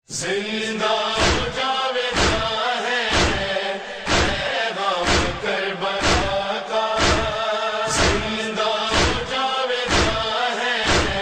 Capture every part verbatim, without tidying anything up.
زندہ ہو جاویدہ ہے پیغام کربلا کا، زندہ ہو جاویدہ ہے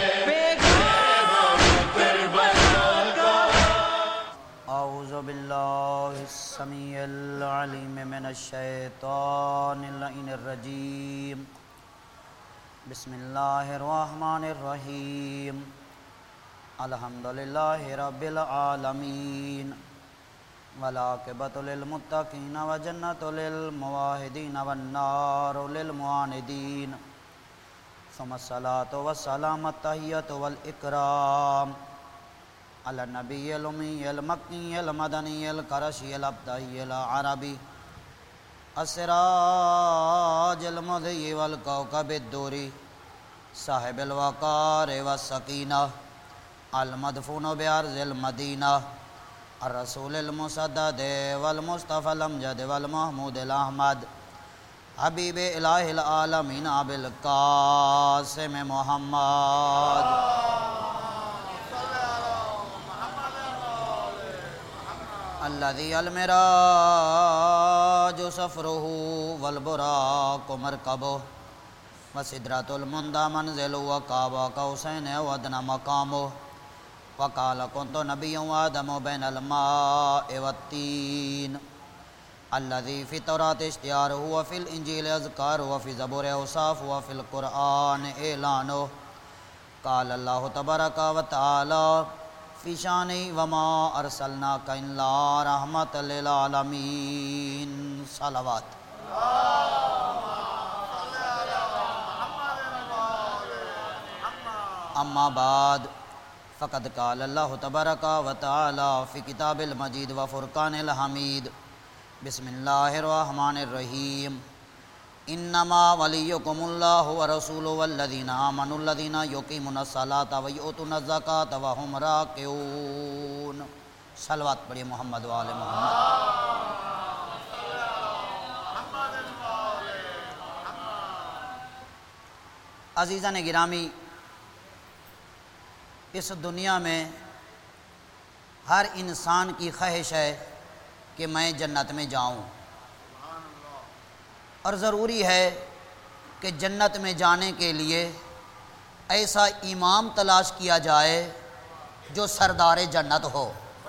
پیغام کربلا کا۔ اعوذ باللہ السمیع العلیم من الشیطان اللعین الرجیم، بسم اللہ الرحمن الرحیم، الحمدللہ رب العالمین، والعاقبۃ للمتقین وجنۃ للموحدین والنار للمعاندین، ثم الصلاۃ والسلام التحیۃ والاکرام علی النبی الامی المکی المدنی القرشی الابتہی العربی السراج المضیء والکوکب الدوری صاحب الوقار والسکینہ المدفون بأرض المدینہ الرسول المسدد والمصطفى الامجد والمحمود الاحمد حبیب الہ العالمین ابی القاسم محمد الذي المراج سفره والبراق مركبه وسدرة المنتهى منزله وقاب قوسين أو أدنى مقامه وقال كنت نبيا وآدم بين الماء والطين الذي في التوراة اشتهاره وفي الإنجيل أذكاره وفي زبور أوصافه وفي القرآن إعلانه قال الله تبارك وتعالى فی شانی وما ارسلناک الا رحمۃ للعالمین۔ صلوات۔ اما بعد فقد قال اللہ تبارک و تعالی فی کتاب المجید و فرقان الحمید، بسم اللہ الرحمن الرحیم، انما ولیکم اللہ ورسولہ والذین آمنوا الذین یقیمون الصلاۃ ویؤتون الزکاۃ وہم راکعون۔ صلوات پڑھیے محمد وآل محمد۔ عزیزان گرامی، اس دنیا میں ہر انسان کی خواہش ہے کہ میں جنت میں جاؤں، اور ضروری ہے کہ جنت میں جانے کے لیے ایسا امام تلاش کیا جائے جو سردار جنت ہو،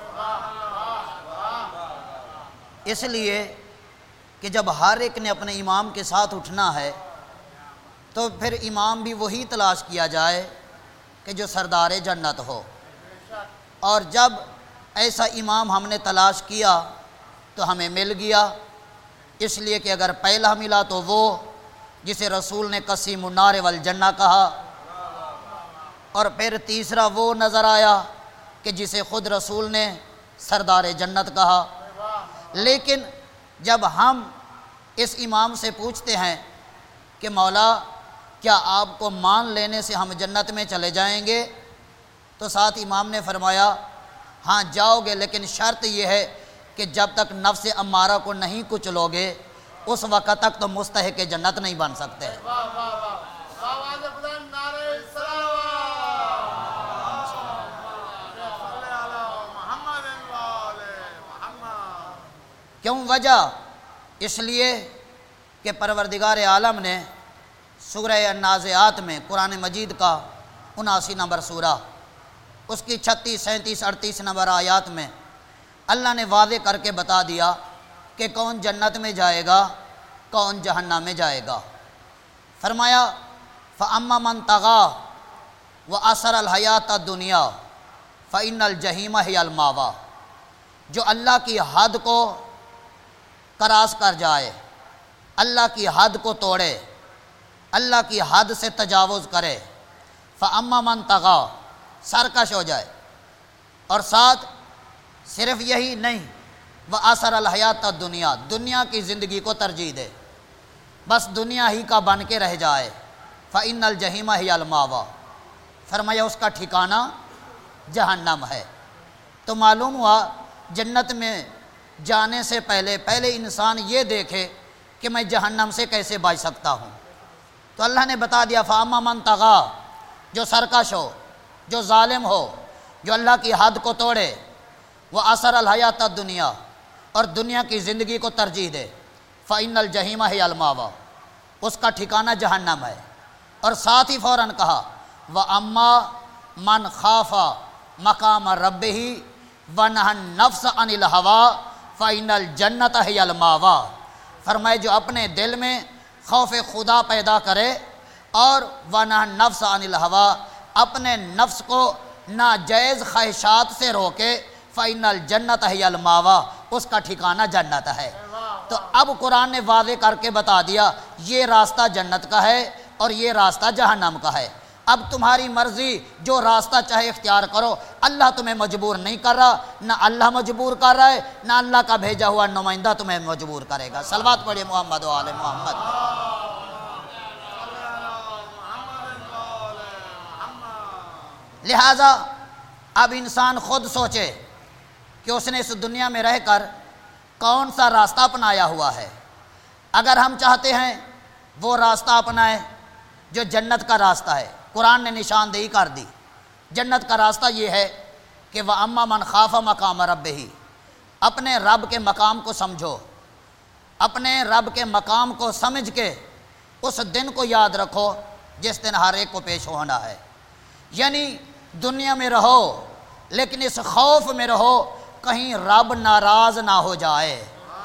اس لیے کہ جب ہر ایک نے اپنے امام کے ساتھ اٹھنا ہے تو پھر امام بھی وہی تلاش کیا جائے کہ جو سردار جنت ہو، اور جب ایسا امام ہم نے تلاش کیا تو ہمیں مل گیا، اس لیے کہ اگر پہلا ملا تو وہ جسے رسول نے قسیم النار والجنہ کہا، اور پھر تیسرا وہ نظر آیا کہ جسے خود رسول نے سردار جنت کہا۔ لیکن جب ہم اس امام سے پوچھتے ہیں کہ مولا کیا آپ کو مان لینے سے ہم جنت میں چلے جائیں گے، تو ساتھ امام نے فرمایا ہاں جاؤ گے، لیکن شرط یہ ہے کہ جب تک نفس امارہ کو نہیں کچلو گے اس وقت تک تو مستحق جنت نہیں بن سکتے۔ کیوں وجہ؟ اس لیے کہ پروردگار عالم نے سورہ النازعات میں قرآن مجید کا اناسی نمبر سورہ، اس کی چھتیس سینتیس اڑتیس نمبر آیات میں اللہ نے واضح کر کے بتا دیا کہ کون جنت میں جائے گا، کون جہنم میں جائے گا۔ فرمایا فَأَمَّا مَنْ طَغَىٰ وَأَثَرَ الْحَيَاةَ الدُّنْيَا فَإِنَّ الْجَحِيمَ هِيَ الْمَأْوَىٰ، جو اللہ کی حد کو کراس کر جائے، اللہ کی حد کو توڑے، اللہ کی حد سے تجاوز کرے، فَأَمَّا مَنْ طَغَىٰ، سرکش ہو جائے، اور ساتھ صرف یہی نہیں وَأَثَرَ الْحَيَاةَ الدُّنْيَا، دنیا کی زندگی کو ترجیح دے، بس دنیا ہی کا بن کے رہ جائے، فَإِنَّ الْجَحِيمَ هِيَ الْمَأْوَىٰ، فرمایا اس کا ٹھکانہ جہنم ہے۔ تو معلوم ہوا جنت میں جانے سے پہلے پہلے انسان یہ دیکھے کہ میں جہنم سے کیسے بچ سکتا ہوں، تو اللہ نے بتا دیا فَأَمَّا مَنْ طَغَىٰ، جو سرکش ہو، جو ظالم ہو، جو اللہ کی حد کو توڑے، وہ اثر الحیات دنیا اور دنیا کی زندگی کو ترجیح دے، فَإِنَّ الْجَحِيمَ هِيَ الْمَأْوَىٰ، اس کا ٹھکانہ جہنم ہے۔ اور ساتھ ہی فوراً کہا وَأَمَّا مَنْ خَافَ مَقَامَ رَبِّهِ وَنَهَى النَّفْسَ عَنِ الْهَوَىٰ فَإِنَّ الْجَنَّةَ هِيَ الْمَأْوَىٰ، فرمائے جو اپنے دل میں خوف خدا پیدا کرے اور وَنَهَى النَّفْسَ عَنِ الْهَوَىٰ، اپنے نفس کو ناجائز خواہشات سے روکے، فَإِنَّ الْجَنَّةَ هِيَ الْمَأْوَىٰ، اس کا ٹھکانہ جنت ہے۔ تو اب قرآن نے واضح کر کے بتا دیا یہ راستہ جنت کا ہے اور یہ راستہ جہنم کا ہے۔ اب تمہاری مرضی، جو راستہ چاہے اختیار کرو، اللہ تمہیں مجبور نہیں کر رہا، نہ اللہ مجبور کر رہا ہے، نہ اللہ کا بھیجا ہوا نمائندہ تمہیں مجبور کرے گا۔ صلوات پڑھیے محمد و آل محمد۔ لہٰذا اب انسان خود سوچے کہ اس نے اس دنیا میں رہ کر کون سا راستہ اپنایا ہوا ہے۔ اگر ہم چاہتے ہیں وہ راستہ اپنائیں جو جنت کا راستہ ہے، قرآن نے نشاندہی کر دی۔ جنت کا راستہ یہ ہے کہ وَأَمَّا مَنْ خَافَ مَقَامَ رَبِّهِ، اپنے رب کے مقام کو سمجھو، اپنے رب کے مقام کو سمجھ کے اس دن کو یاد رکھو جس دن ہر ایک کو پیش ہونا ہے۔ یعنی دنیا میں رہو لیکن اس خوف میں رہو کہیں رب ناراض نہ ہو جائے،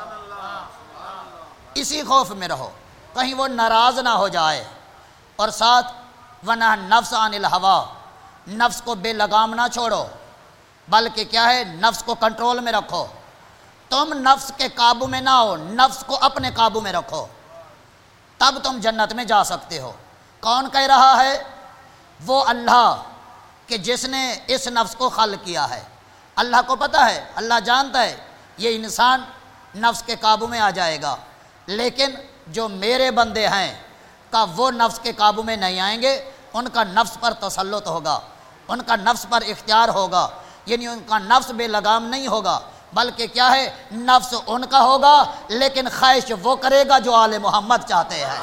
اسی خوف میں رہو کہیں وہ ناراض نہ ہو جائے۔ اور ساتھ وَنَهَى النَّفْسَ عَنِ الْهَوَىٰ، نفس کو بے لگام نہ چھوڑو بلکہ کیا ہے، نفس کو کنٹرول میں رکھو۔ تم نفس کے قابو میں نہ ہو، نفس کو اپنے قابو میں رکھو، تب تم جنت میں جا سکتے ہو۔ کون کہہ رہا ہے؟ وہ اللہ کہ جس نے اس نفس کو خلق کیا ہے۔ اللہ کو پتہ ہے، اللہ جانتا ہے یہ انسان نفس کے قابو میں آ جائے گا، لیکن جو میرے بندے ہیں کا وہ نفس کے قابو میں نہیں آئیں گے، ان کا نفس پر تسلط ہوگا، ان کا نفس پر اختیار ہوگا، یعنی ان کا نفس بے لگام نہیں ہوگا بلکہ کیا ہے، نفس ان کا ہوگا لیکن خواہش وہ کرے گا جو آل محمد چاہتے ہیں۔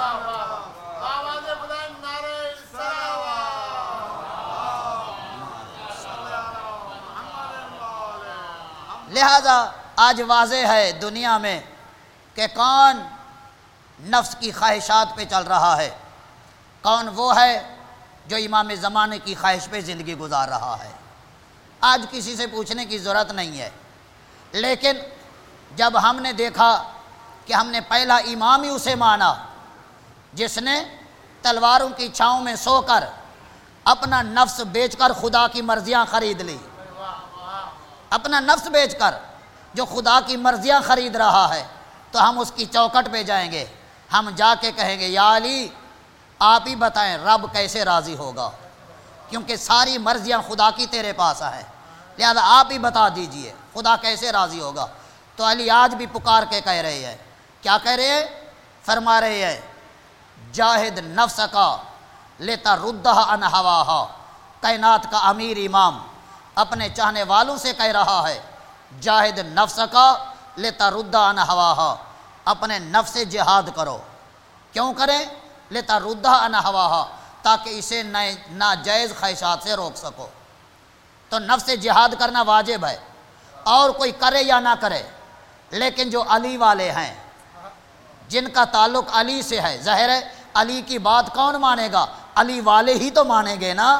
لہذا آج واضح ہے دنیا میں کہ کون نفس کی خواہشات پہ چل رہا ہے، کون وہ ہے جو امام زمانے کی خواہش پہ زندگی گزار رہا ہے۔ آج کسی سے پوچھنے کی ضرورت نہیں ہے، لیکن جب ہم نے دیکھا کہ ہم نے پہلا امام ہی اسے مانا جس نے تلواروں کی چھاؤں میں سو کر اپنا نفس بیچ کر خدا کی مرضیاں خرید لی، اپنا نفس بیچ کر جو خدا کی مرضیاں خرید رہا ہے، تو ہم اس کی چوکٹ پہ جائیں گے، ہم جا کے کہیں گے یا علی آپ ہی بتائیں رب کیسے راضی ہوگا، کیونکہ ساری مرضیاں خدا کی تیرے پاس ہیں، لہذا آپ ہی بتا دیجئے خدا کیسے راضی ہوگا۔ تو علی آج بھی پکار کے کہہ رہے ہیں، کیا کہہ رہے ہیں؟ فرما رہے ہیں جاہد نفس کا لیتا ردہ عن ہواہا، کائنات کا امیر امام اپنے چاہنے والوں سے کہہ رہا ہے جاہد نفس کا لیتا ردہ عن ہواہا، اپنے نفس سے جہاد کرو۔ کیوں کریں؟ لیتا ردہ عن ہواہا، تاکہ اسے ناجائز خواہشات سے روک سکو۔ تو نفس سے جہاد کرنا واجب ہے، اور کوئی کرے یا نہ کرے، لیکن جو علی والے ہیں جن کا تعلق علی سے ہے، ظاہر ہے علی کی بات کون مانے گا؟ علی والے ہی تو مانیں گے نا۔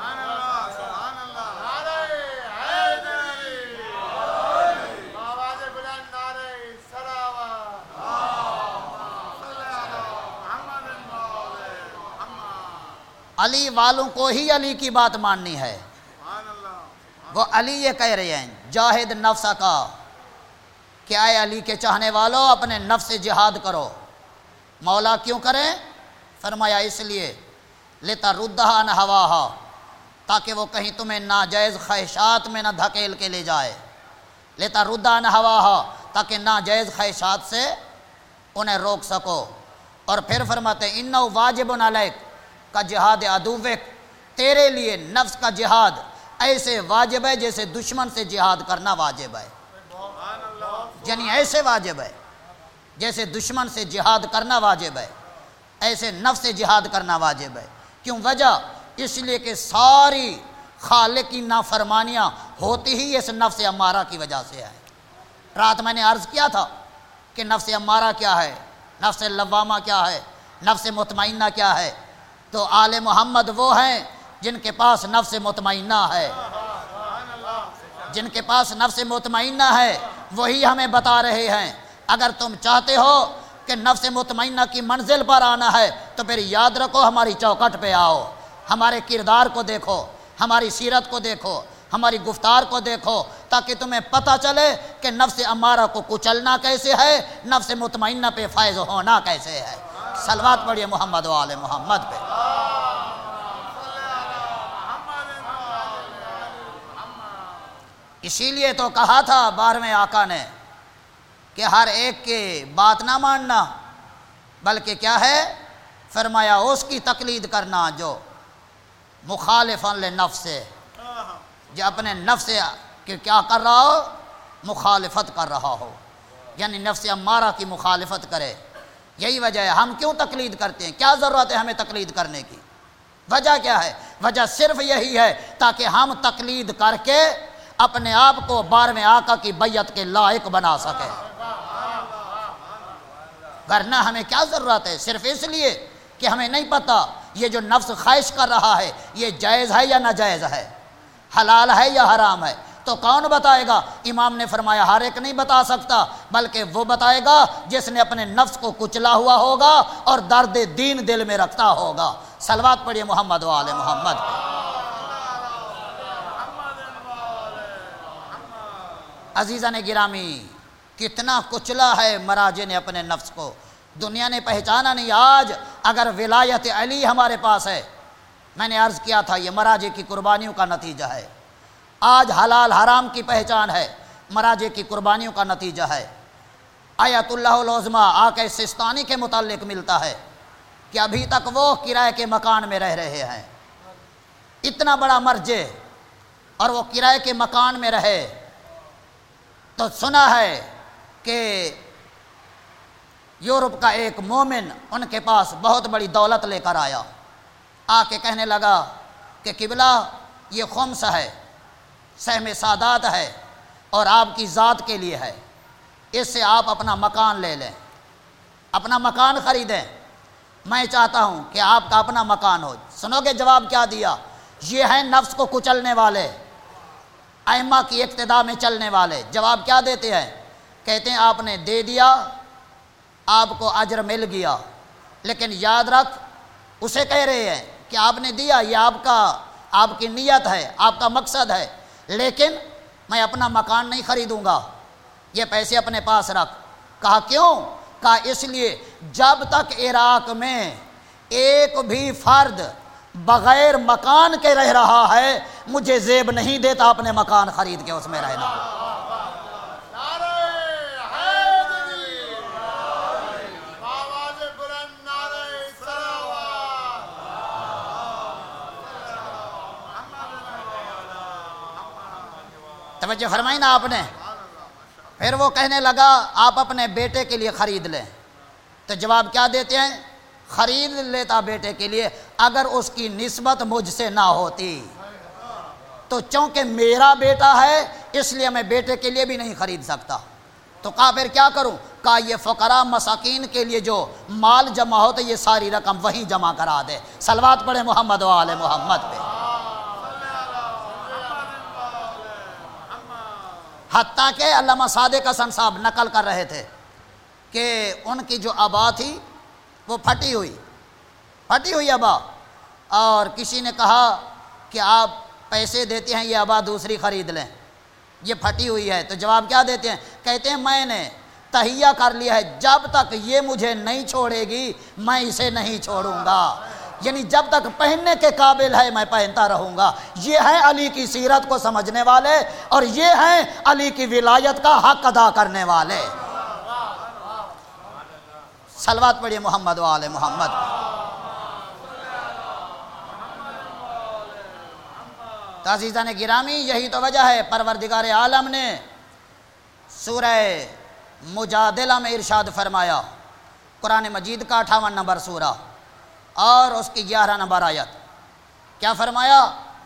علی والوں کو ہی علی کی بات ماننی ہے۔ وہ علی یہ کہہ رہے ہیں جاہد نفس کا، کہ اے علی کے چاہنے والوں اپنے نفس سے جہاد کرو۔ مولا کیوں کریں؟ فرمایا اس لیے لیتا ردہ عن ہواہا، تاکہ وہ کہیں تمہیں ناجائز خواہشات میں نہ دھکیل کے لے جائے۔ لیتا ردہ عن ہواہا، تاکہ ناجائز خواہشات سے انہیں روک سکو۔ اور پھر فرماتے ہیں انہ واجب علیک کا جہاد عدوک، تیرے لیے نفس کا جہاد ایسے واجب ہے جیسے دشمن سے جہاد کرنا واجب ہے، یعنی ایسے واجب ہے جیسے دشمن سے جہاد کرنا واجب ہے، ایسے نفس سے جہاد کرنا واجب ہے۔ کیوں وجہ؟ اس لیے کہ ساری خالق کی نافرمانیاں ہوتی ہی اس نفس امارہ کی وجہ سے ہے۔ رات میں نے عرض کیا تھا کہ نفس امارہ کیا ہے، نفس لوامہ کیا ہے، نفس مطمئنہ کیا ہے، تو آل محمد وہ ہیں جن کے پاس نفس مطمئنہ ہے، جن کے پاس نفس مطمئنہ ہے وہی ہمیں بتا رہے ہیں اگر تم چاہتے ہو کہ نفس مطمئنہ کی منزل پر آنا ہے تو پھر یاد رکھو ہماری چوکٹ پہ آؤ، ہمارے کردار کو دیکھو، ہماری سیرت کو دیکھو، ہماری گفتار کو دیکھو، تاکہ تمہیں پتہ چلے کہ نفس امارہ کو کچلنا کیسے ہے، نفس مطمئنہ پہ فائز ہونا کیسے ہے۔ صلوات پڑھیے محمد و آل محمد پہ۔ اسی لیے تو کہا تھا بارہویں آقا نے کہ ہر ایک کی بات نہ ماننا، بلکہ کیا ہے، فرمایا اس کی تقلید کرنا جو مخالفاً لنفس، جو اپنے نفس کہ کیا کر رہا ہو، مخالفت کر رہا ہو، یعنی نفس امارہ کی مخالفت کرے۔ یہی وجہ ہے ہم کیوں تقلید کرتے ہیں، کیا ضرورت ہے ہمیں تقلید کرنے کی، وجہ کیا ہے؟ وجہ صرف یہی ہے تاکہ ہم تقلید کر کے اپنے آپ کو بارہویں آقا کی بیعت کے لائق بنا سکے، ورنہ ہمیں کیا ضرورت ہے؟ صرف اس لیے کہ ہمیں نہیں پتہ یہ جو نفس خواہش کر رہا ہے یہ جائز ہے یا ناجائز ہے، حلال ہے یا حرام ہے، تو کون بتائے گا؟ امام نے فرمایا ہر ایک نہیں بتا سکتا، بلکہ وہ بتائے گا جس نے اپنے نفس کو کچلا ہوا ہوگا اور درد دین دل میں رکھتا ہوگا۔ صلوات پڑھیے محمد و آل محمد پہ۔ عزیزان گرامی، کتنا کچلا ہے مراجع نے اپنے نفس کو، دنیا نے پہچانا نہیں۔ آج اگر ولایت علی ہمارے پاس ہے، میں نے عرض کیا تھا یہ مراجع کی قربانیوں کا نتیجہ ہے۔ آج حلال حرام کی پہچان ہے، مراجع کی قربانیوں کا نتیجہ ہے۔ آیت اللہ العظمیٰ آقا سستانی کے متعلق ملتا ہے کہ ابھی تک وہ کرائے کے مکان میں رہ رہے ہیں، اتنا بڑا مرجع اور وہ کرائے کے مکان میں رہے، تو سنا ہے کہ یورپ کا ایک مومن ان کے پاس بہت بڑی دولت لے کر آیا، آ کے کہنے لگا کہ قبلہ یہ خمس ہے، سہم سادات ہے اور آپ کی ذات کے لیے ہے، اس سے آپ اپنا مکان لے لیں، اپنا مکان خریدیں، میں چاہتا ہوں کہ آپ کا اپنا مکان ہو۔ سنو گے جواب کیا دیا؟ یہ ہیں نفس کو کچلنے والے، ائمہ کی اقتداء میں چلنے والے۔ جواب کیا دیتے ہیں؟ کہتے ہیں آپ نے دے دیا، آپ کو اجر مل گیا، لیکن یاد رکھ، اسے کہہ رہے ہیں کہ آپ نے دیا، یہ آپ کا آپ کی نیت ہے، آپ کا مقصد ہے، لیکن میں اپنا مکان نہیں خریدوں گا، یہ پیسے اپنے پاس رکھ۔ کہا کیوں؟ کہا اس لیے جب تک عراق میں ایک بھی فرد بغیر مکان کے رہ رہا ہے مجھے زیب نہیں دیتا اپنے مکان خرید کے اس میں رہنا۔ توجہ فرمائی نا آپ نے؟ پھر وہ کہنے لگا آپ اپنے بیٹے کے لیے خرید لیں، تو جواب کیا دیتے ہیں؟ خرید لیتا بیٹے کے لیے اگر اس کی نسبت مجھ سے نہ ہوتی، تو چونکہ میرا بیٹا ہے اس لیے میں بیٹے کے لیے بھی نہیں خرید سکتا۔ تو کہا پھر کیا کروں؟ کہا یہ فقراء مساکین کے لیے جو مال جمع ہوتا یہ ساری رقم وہیں جمع کرا دے۔ صلوات پڑھے محمد و آل محمد پہ۔ حتیٰ کہ علامہ صادق حسن صاحب نقل کر رہے تھے کہ ان کی جو ابا تھی وہ پھٹی ہوئی پھٹی ہوئی ابا، اور کسی نے کہا کہ آپ پیسے دیتے ہیں یہ ابا دوسری خرید لیں، یہ پھٹی ہوئی ہے۔ تو جواب کیا دیتے ہیں؟ کہتے ہیں میں نے تہیہ کر لیا ہے جب تک یہ مجھے نہیں چھوڑے گی میں اسے نہیں چھوڑوں گا، یعنی جب تک پہننے کے قابل ہے میں پہنتا رہوں گا۔ یہ ہیں علی کی سیرت کو سمجھنے والے اور یہ ہیں علی کی ولایت کا حق ادا کرنے والے۔ صلوات پڑھیے محمد و آل محمد۔ تو عزیزان گرامی یہی تو وجہ ہے پروردگار عالم نے سورہ مجادلہ میں ارشاد فرمایا، قرآن مجید کا اٹھاون نمبر سورہ اور اس کی گیارہ نمبر آیت، کیا فرمایا کہ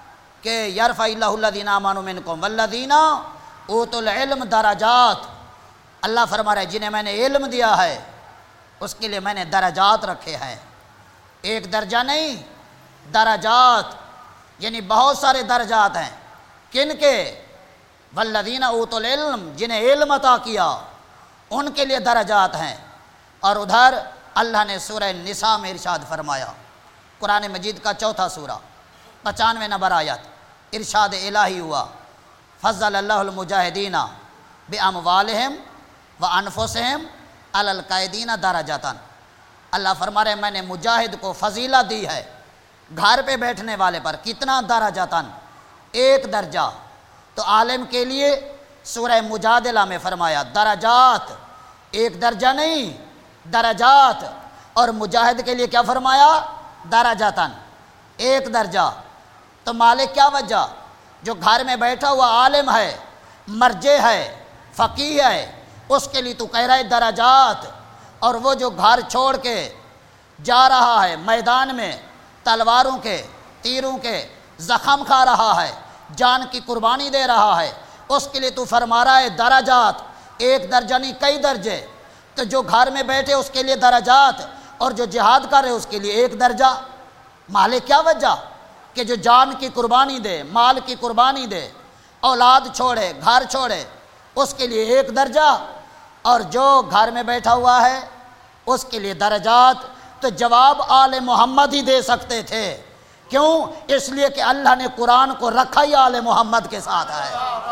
کہ یرفع اللہ الذین آمنوا منکم والذین اوتوا العلم درجات، اللہ فرما رہا ہے جنہیں میں نے علم دیا ہے اس کے لیے میں نے درجات رکھے ہیں، ایک درجہ نہیں درجات، یعنی بہت سارے درجات ہیں۔ کن کے؟ والذین اوتوا العلم، جنہیں علم عطا کیا ان کے لیے درجات ہیں۔ اور ادھر اللہ نے سورہ نساء میں ارشاد فرمایا، قرآن مجید کا چوتھا سورہ پچانوے نمبر آیت، ارشاد الہی ہوا فضل اللہ المجاہدین باموالہم وانفسہم علی القائدین درجۃ، اللہ فرما رہے میں نے مجاہد کو فضیلت دی ہے گھر پہ بیٹھنے والے پر، کتنا درجۃ، ایک درجہ۔ تو عالم کے لیے سورہ مجادلہ میں فرمایا درجات، ایک درجہ نہیں درجات، اور مجاہد کے لیے کیا فرمایا؟ درجۃ، ایک درجہ۔ تو مالک کیا وجہ؟ جو گھر میں بیٹھا ہوا عالم ہے، مرجع ہے، فقیہ ہے، اس کے لیے تو کہہ رہا ہے درجات، اور وہ جو گھر چھوڑ کے جا رہا ہے میدان میں تلواروں کے تیروں کے زخم کھا رہا ہے، جان کی قربانی دے رہا ہے، اس کے لیے تو فرما رہا ہے درجات، ایک درجہ نہیں کئی درجے۔ تو جو گھر میں بیٹھے اس کے لیے درجات، اور جو جہاد کر رہے اس کے لیے ایک درجہ۔ مالک کیا وجہ؟ کہ جو جان کی قربانی دے، مال کی قربانی دے، اولاد چھوڑے، گھر چھوڑے، اس کے لیے ایک درجہ، اور جو گھر میں بیٹھا ہوا ہے اس کے لیے درجات۔ تو جواب آل محمد ہی دے سکتے تھے، کیوں؟ اس لیے کہ اللہ نے قرآن کو رکھا ہی آل محمد کے ساتھ ہے،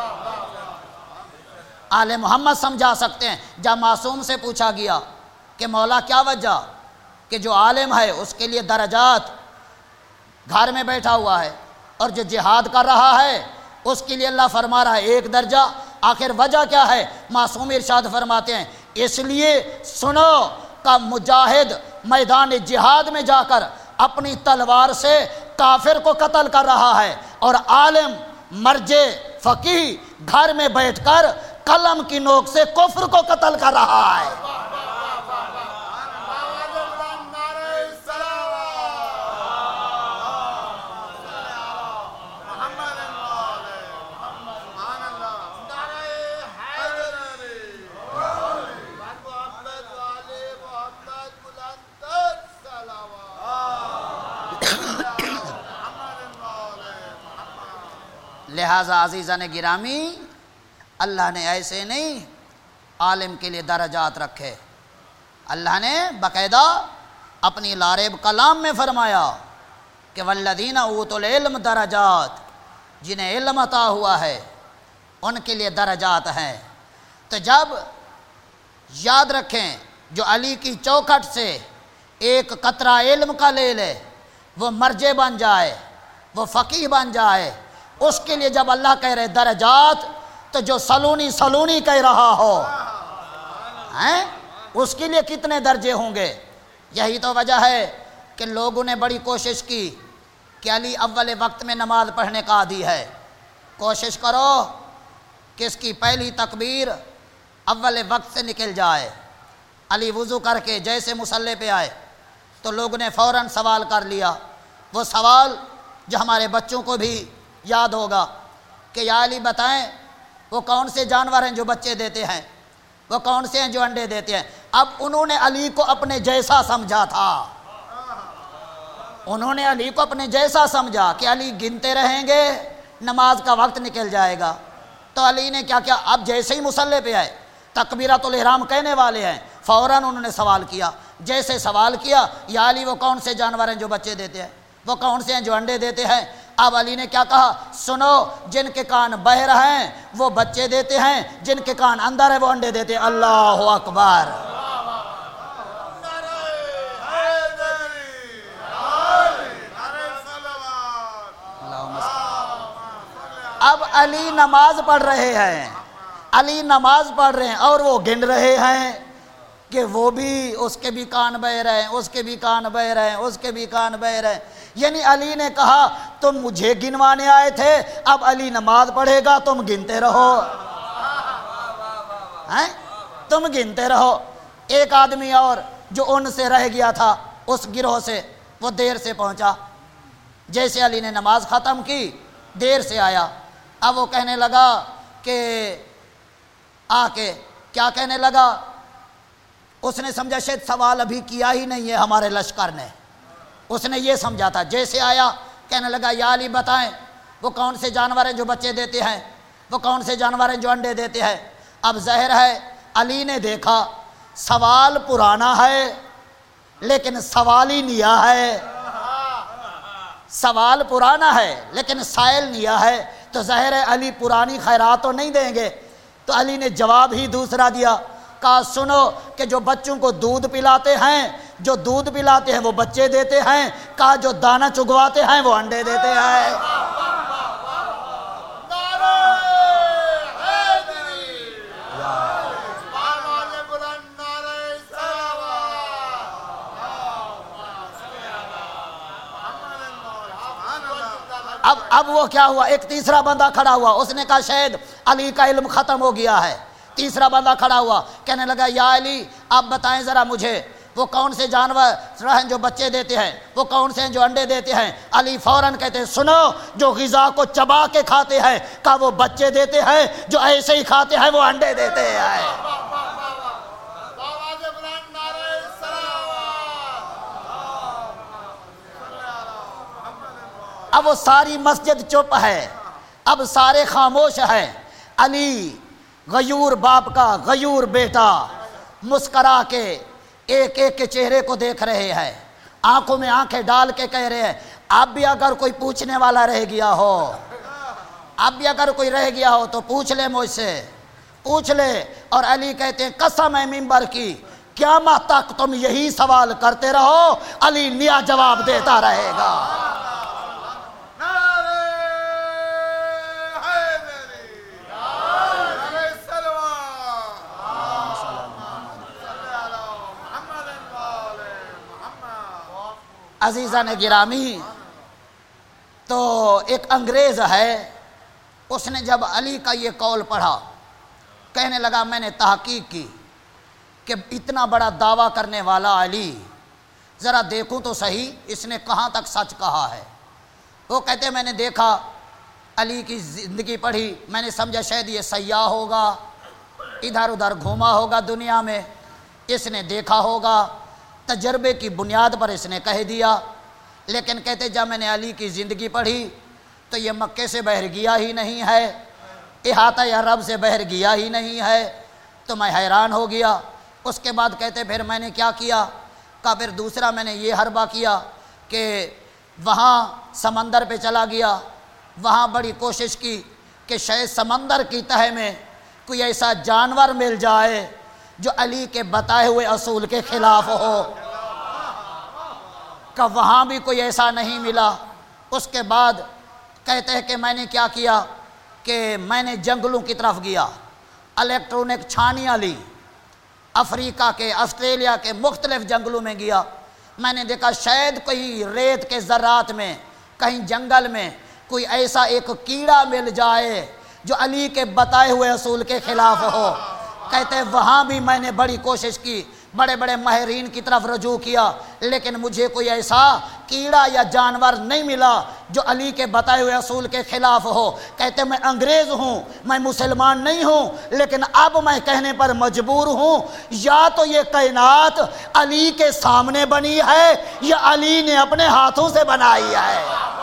آل محمد سمجھا سکتے ہیں۔ جب معصوم سے پوچھا گیا کہ مولا کیا وجہ؟ کہ جو عالم ہے اس کے لیے درجات، گھر میں بیٹھا ہوا ہے، اور جو جہاد کر رہا ہے اس کے لیے اللہ فرما رہا ہے ایک درجہ۔ آخر وجہ کیا ہے؟ معصوم ارشاد فرماتے ہیں اس لیے سنو کہ مجاہد میدان جہاد میں جا کر اپنی تلوار سے کافر کو قتل کر رہا ہے، اور عالم مرجع فقیہ گھر میں بیٹھ کر قلم کی نوک سے کفر کو قتل کر رہا ہے۔ لہٰذا عزیزان گرامی، اللہ نے ایسے نہیں عالم کے لیے درجات رکھے، اللہ نے باقاعدہ اپنی لاریب کلام میں فرمایا کہ والذین اوتوا العلم درجات، جنہیں علم عطا ہوا ہے ان کے لیے درجات ہیں۔ تو جب یاد رکھیں جو علی کی چوکھٹ سے ایک قطرہ علم کا لے لے وہ مرجع بن جائے، وہ فقیہ بن جائے، اس کے لیے جب اللہ کہہ رہے درجات، تو جو سلونی سلونی کہہ رہا ہو ہیں اس کے لیے کتنے درجے ہوں گے؟ یہی تو وجہ ہے کہ لوگوں نے بڑی کوشش کی کہ علی اول وقت میں نماز پڑھنے کا عادی ہے، کوشش کرو کہ اس کی پہلی تکبیر اول وقت سے نکل جائے۔ علی وضو کر کے جیسے مصلی پہ آئے تو لوگوں نے فوراً سوال کر لیا، وہ سوال جو ہمارے بچوں کو بھی یاد ہوگا کہ یا علی بتائیں وہ کون سے جانور ہیں جو بچے دیتے ہیں، وہ کون سے ہیں جو انڈے دیتے ہیں۔ اب انہوں نے علی کو اپنے جیسا سمجھا تھا، انہوں نے علی کو اپنے جیسا سمجھا کہ علی گنتے رہیں گے نماز کا وقت نکل جائے گا۔ تو علی نے کیا کیا؟ اب جیسے ہی مصلی پہ آئے تکبیرۃ الاحرام کہنے والے ہیں، فوراً انہوں نے سوال کیا، جیسے سوال کیا یا علی وہ کون سے جانور ہیں جو بچے دیتے ہیں، وہ کون سے ہیں جو انڈے دیتے ہیں۔ اب علی نے کیا کہا؟ سنو جن کے کان بہر ہیں وہ بچے دیتے ہیں، جن کے کان اندر ہے وہ انڈے دیتے ہیں۔ اللہ اکبر۔ اب علی نماز پڑھ رہے ہیں، علی نماز پڑھ رہے ہیں اور وہ گن رہے ہیں کہ وہ بھی اس کے بھی کان بہ رہے ہیں، اس کے بھی کان بہ رہے ہیں، اس کے بھی کان بہ رہے ہیں۔ یعنی علی نے کہا تم مجھے گنوانے آئے تھے، اب علی نماز پڑھے گا تم گنتے رہو، ہیں تم گنتے رہو۔ ایک آدمی اور جو ان سے رہ گیا تھا اس گروہ سے، وہ دیر سے پہنچا، جیسے علی نے نماز ختم کی دیر سے آیا۔ اب وہ کہنے لگا کہ آ کے کیا کہنے لگا، اس نے سمجھا شاید سوال ابھی کیا ہی نہیں ہے ہمارے لشکر نے، اس نے یہ سمجھا تھا۔ جیسے آیا کہنے لگا یا علی بتائیں وہ کون سے جانور ہیں جو بچے دیتے ہیں، وہ کون سے جانور ہیں جو انڈے دیتے ہیں۔ اب ظاہر ہے علی نے دیکھا سوال پرانا ہے لیکن سوال ہی نیا ہے، سوال پرانا ہے لیکن سائل نیا ہے، تو ظاہر ہے علی پرانی خیرات تو نہیں دیں گے۔ تو علی نے جواب ہی دوسرا دیا، کہا سنو کہ جو بچوں کو دودھ پلاتے ہیں، جو دودھ پلاتے ہیں وہ بچے دیتے ہیں، کہا جو دانہ چگواتے ہیں وہ انڈے دیتے ہیں۔ اب اب وہ کیا ہوا، ایک تیسرا بندہ کھڑا ہوا، اس نے کہا شاید علی کا علم ختم ہو گیا ہے۔ تیسرا بندہ کھڑا ہوا کہنے لگا یا علی آپ بتائیں ذرا مجھے وہ کون سے جانور ہیں جو بچے دیتے ہیں، وہ کون سے ہیں جو انڈے دیتے ہیں۔ علی فوراً کہتے ہیں سنو جو غذا کو چبا کے کھاتے ہیں کہا وہ بچے دیتے ہیں، جو ایسے ہی کھاتے ہیں وہ انڈے دیتے ہیں۔ اب وہ ساری مسجد چپ ہے، اب سارے خاموش ہیں۔ علی غیور باپ کا غیور بیٹا مسکرا کے ایک ایک کے چہرے کو دیکھ رہے ہیں، آنکھوں میں آنکھیں ڈال کے کہہ رہے ہیں اب بھی اگر کوئی پوچھنے والا رہ گیا ہو، اب بھی اگر کوئی رہ گیا ہو تو پوچھ لے مجھ سے، پوچھ لے۔ اور علی کہتے ہیں قسم ہے منبر کی قیامت تک تم یہی سوال کرتے رہو، علی نیا جواب دیتا رہے گا۔ عزیزان گرامی، تو ایک انگریز ہے، اس نے جب علی کا یہ قول پڑھا کہنے لگا میں نے تحقیق کی کہ اتنا بڑا دعویٰ کرنے والا علی، ذرا دیکھوں تو صحیح اس نے کہاں تک سچ کہا ہے۔ وہ کہتے میں نے دیکھا علی کی زندگی پڑھی، میں نے سمجھا شاید یہ سیاح ہوگا، ادھر ادھر گھوما ہوگا دنیا میں، اس نے دیکھا ہوگا، تجربے کی بنیاد پر اس نے کہہ دیا۔ لیکن کہتے جب میں نے علی کی زندگی پڑھی تو یہ مکے سے باہر گیا ہی نہیں ہے، احاطہ عرب سے باہر گیا ہی نہیں ہے، تو میں حیران ہو گیا۔ اس کے بعد کہتے پھر میں نے کیا کیا، کہا پھر دوسرا میں نے یہ حربہ کیا کہ وہاں سمندر پہ چلا گیا، وہاں بڑی کوشش کی کہ شاید سمندر کی تہہ میں کوئی ایسا جانور مل جائے جو علی کے بتائے ہوئے اصول کے خلاف ہو، کہ وہاں بھی کوئی ایسا نہیں ملا۔ اس کے بعد کہتے ہیں کہ میں نے کیا کیا کہ میں نے جنگلوں کی طرف گیا، الیکٹرونک چھانیاں لی، افریقہ کے آسٹریلیا کے مختلف جنگلوں میں گیا، میں نے دیکھا شاید کوئی ریت کے ذرات میں کہیں جنگل میں کوئی ایسا ایک کیڑا مل جائے جو علی کے بتائے ہوئے اصول کے خلاف ہو۔ کہتے ہیں وہاں بھی میں نے بڑی کوشش کی، بڑے بڑے ماہرین کی طرف رجوع کیا، لیکن مجھے کوئی ایسا کیڑا یا جانور نہیں ملا جو علی کے بتائے ہوئے اصول کے خلاف ہو۔ کہتے ہیں میں انگریز ہوں، میں مسلمان نہیں ہوں، لیکن اب میں کہنے پر مجبور ہوں یا تو یہ کائنات علی کے سامنے بنی ہے یا علی نے اپنے ہاتھوں سے بنائی ہے۔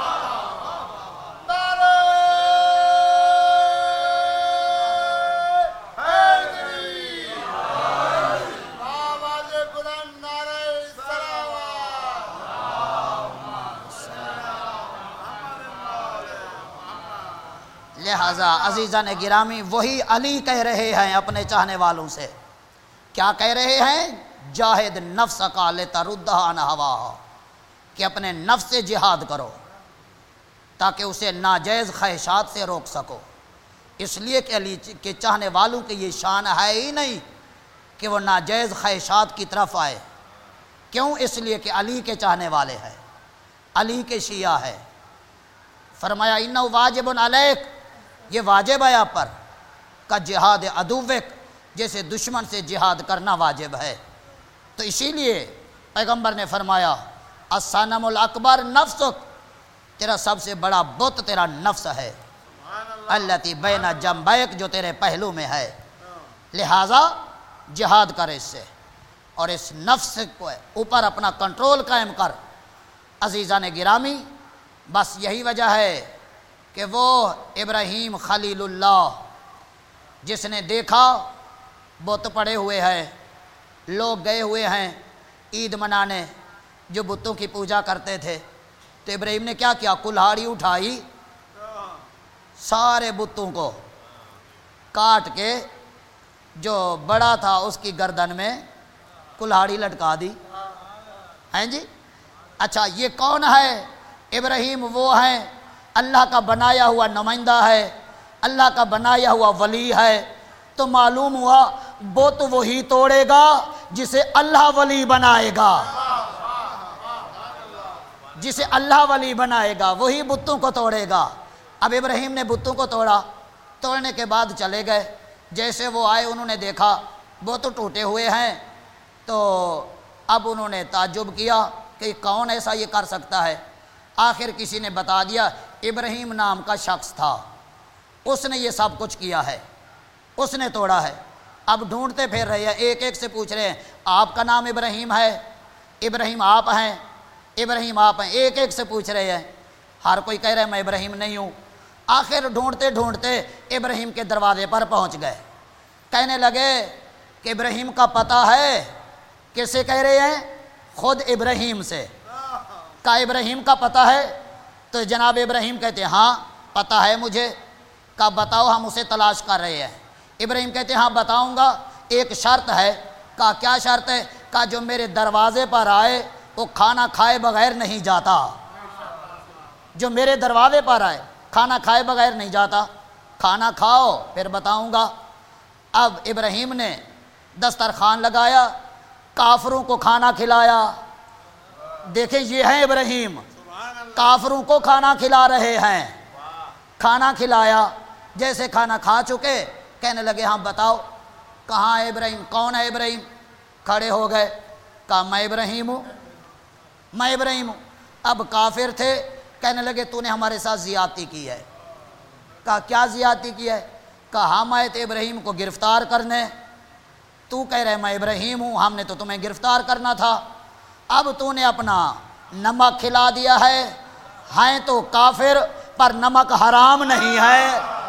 لہذا عزیزان گرامی وہی علی کہہ رہے ہیں اپنے چاہنے والوں سے، کیا کہہ رہے ہیں؟ جاہد نفس کا لتردها عن ہواها، کہ اپنے نفس سے جہاد کرو تاکہ اسے ناجائز خواہشات سے روک سکو۔ اس لیے کہ علی کے چاہنے والوں کی یہ شان ہے ہی نہیں کہ وہ ناجائز خواہشات کی طرف آئے۔ کیوں؟ اس لیے کہ علی کے چاہنے والے ہیں، علی کے شیعہ ہے۔ فرمایا انہ واجب علیک، یہ واجب ہے آپ پر، کا جہاد عدوک، جیسے دشمن سے جہاد کرنا واجب ہے۔ تو اسی لیے پیغمبر نے فرمایا الصنم الاکبر نفسک، تیرا سب سے بڑا بت تیرا نفس ہے، التی بین جنبیک، جو تیرے پہلو میں ہے، لہٰذا جہاد کر اس سے اور اس نفس کو اوپر اپنا کنٹرول قائم کر۔ عزیزان گرامی، بس یہی وجہ ہے کہ وہ ابراہیم خلیل اللہ جس نے دیکھا بت پڑے ہوئے ہیں، لوگ گئے ہوئے ہیں عید منانے جو بتوں کی پوجا کرتے تھے، تو ابراہیم نے کیا کیا؟ کلہاڑی اٹھائی، سارے بتوں کو کاٹ کے جو بڑا تھا اس کی گردن میں کلہاڑی لٹکا دی، ہیں جی؟ اچھا یہ کون ہے؟ ابراہیم وہ ہیں اللہ کا بنایا ہوا نمائندہ ہے، اللہ کا بنایا ہوا ولی ہے، تو معلوم ہوا بت وہی توڑے گا جسے اللہ ولی بنائے گا، جسے اللہ ولی بنائے گا وہی بتوں کو توڑے گا۔ اب ابراہیم نے بتوں کو توڑا، توڑنے کے بعد چلے گئے، جیسے وہ آئے انہوں نے دیکھا بت ٹوٹے ہوئے ہیں، تو اب انہوں نے تعجب کیا کہ کون ایسا یہ کر سکتا ہے۔ آخر کسی نے بتا دیا ابراہیم نام کا شخص تھا، اس نے یہ سب کچھ کیا ہے، اس نے توڑا ہے۔ اب ڈھونڈتے پھر رہے ہیں، ایک ایک سے پوچھ رہے ہیں آپ کا نام ابراہیم ہے؟ ابراہیم آپ ہیں؟ ابراہیم آپ ہیں؟ ایک ایک سے پوچھ رہے ہیں، ہر کوئی کہہ رہا ہے میں ابراہیم نہیں ہوں۔ آخر ڈھونڈتے ڈھونڈتے ابراہیم کے دروازے پر پہنچ گئے، کہنے لگے کہ ابراہیم کا پتہ ہے؟ کس سے کہہ رہے ہیں؟ خود ابراہیم سے۔ کہا ابراہیم کا پتہ ہے؟ تو جناب ابراہیم کہتے ہیں ہاں پتہ ہے مجھے۔ کہا بتاؤ، ہم اسے تلاش کر رہے ہیں۔ ابراہیم کہتے ہیں ہاں بتاؤں گا، ایک شرط ہے۔ کہا کیا شرط ہے؟ کہا جو میرے دروازے پر آئے وہ کھانا کھائے بغیر نہیں جاتا، جو میرے دروازے پر آئے کھانا کھائے بغیر نہیں جاتا۔ کھانا کھاؤ پھر بتاؤں گا۔ اب ابراہیم نے دسترخوان لگایا، کافروں کو کھانا کھلایا۔ دیکھیں یہ ہیں ابراہیم، کافروں کو کھانا کھلا رہے ہیں۔ کھانا کھلایا، جیسے کھانا کھا چکے کہنے لگے ہاں بتاؤ کہاں ہے ابراہیم؟ کون ہے ابراہیم؟ کھڑے ہو گئے، کہا میں ابراہیم ہوں، میں ابراہیم ہوں۔ اب کافر تھے، کہنے لگے تو نے ہمارے ساتھ زیادتی کی ہے۔ کہا کیا زیادتی کی ہے؟ کہا ہم آئے تھے ابراہیم کو گرفتار کرنے، تو کہہ رہے میں ابراہیم ہوں، ہم نے تو تمہیں گرفتار کرنا تھا، اب تو نے اپنا نمک کھلا دیا ہے۔ ہیں تو کافر پر نمک حرام نہیں ہے۔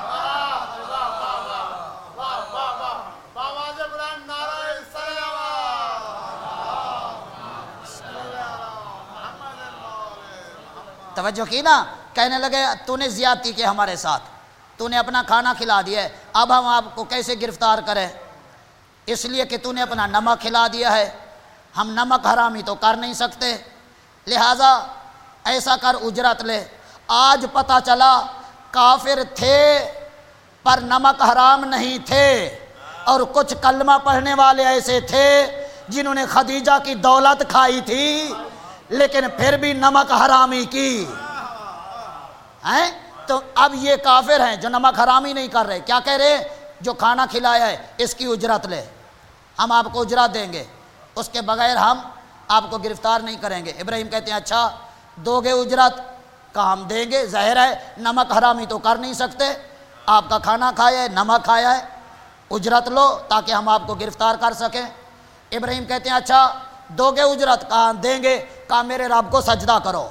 توجہ کی نا؟ کہنے لگے تو نے زیادتی کی ہمارے ساتھ، تو نے اپنا کھانا کھلا دیا ہے، اب ہم آپ کو کیسے گرفتار کریں؟ اس لیے کہ تو نے اپنا نمک کھلا دیا ہے، ہم نمک حرامی تو کر نہیں سکتے، لہٰذا ایسا کر اجرت لے۔ آج پتہ چلا کافر تھے پر نمک حرام نہیں تھے، اور کچھ کلمہ پڑھنے والے ایسے تھے جنہوں نے خدیجہ کی دولت کھائی تھی لیکن پھر بھی نمک حرامی کی ہیں۔ تو اب یہ کافر ہیں جو نمک حرامی نہیں کر رہے، کیا کہہ رہے؟ جو کھانا کھلایا ہے اس کی اجرت لے، ہم آپ کو اجرت دیں گے، اس کے بغیر ہم آپ کو گرفتار نہیں کریں گے۔ ابراہیم کہتے ہیں اچھا دو گے اجرت؟ کہا ہم دیں گے، ظاہر ہے نمک حرامی تو کر نہیں سکتے، آپ کا کھانا کھایا ہے، نمک کھایا ہے، اجرت لو تاکہ ہم آپ کو گرفتار کر سکیں۔ ابراہیم کہتے ہیں اچھا دو گے اجرت؟ کہا دیں گے۔ کہا میرے رب کو سجدہ کرو۔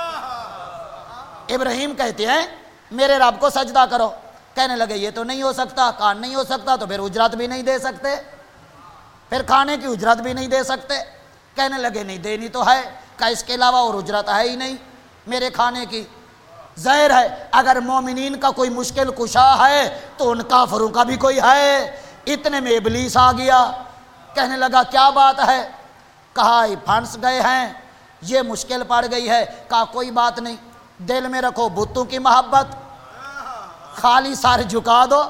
ابراہیم کہتے ہیں میرے رب کو سجدہ کرو۔ کہنے لگے یہ تو نہیں ہو سکتا۔ کہا نہیں ہو سکتا تو پھر اجرت بھی نہیں دے سکتے، پھر کھانے کی اجرت بھی نہیں دے سکتے۔ کہنے لگے نہیں دینی تو ہے۔ کہا اس کے علاوہ اور اجرت ہے ہی نہیں میرے کھانے کی۔ ظاہر ہے اگر مومنین کا کوئی مشکل کشا ہے تو ان کافروں کا بھی کوئی ہے۔ اتنے میں ابلیس آ گیا، کہنے لگا کیا بات ہے؟ کہا یہ پھنس گئے ہیں، یہ مشکل پڑ گئی ہے۔ کہا کوئی بات نہیں، دل میں رکھو بتوں کی محبت، خالی سر جھکا دو،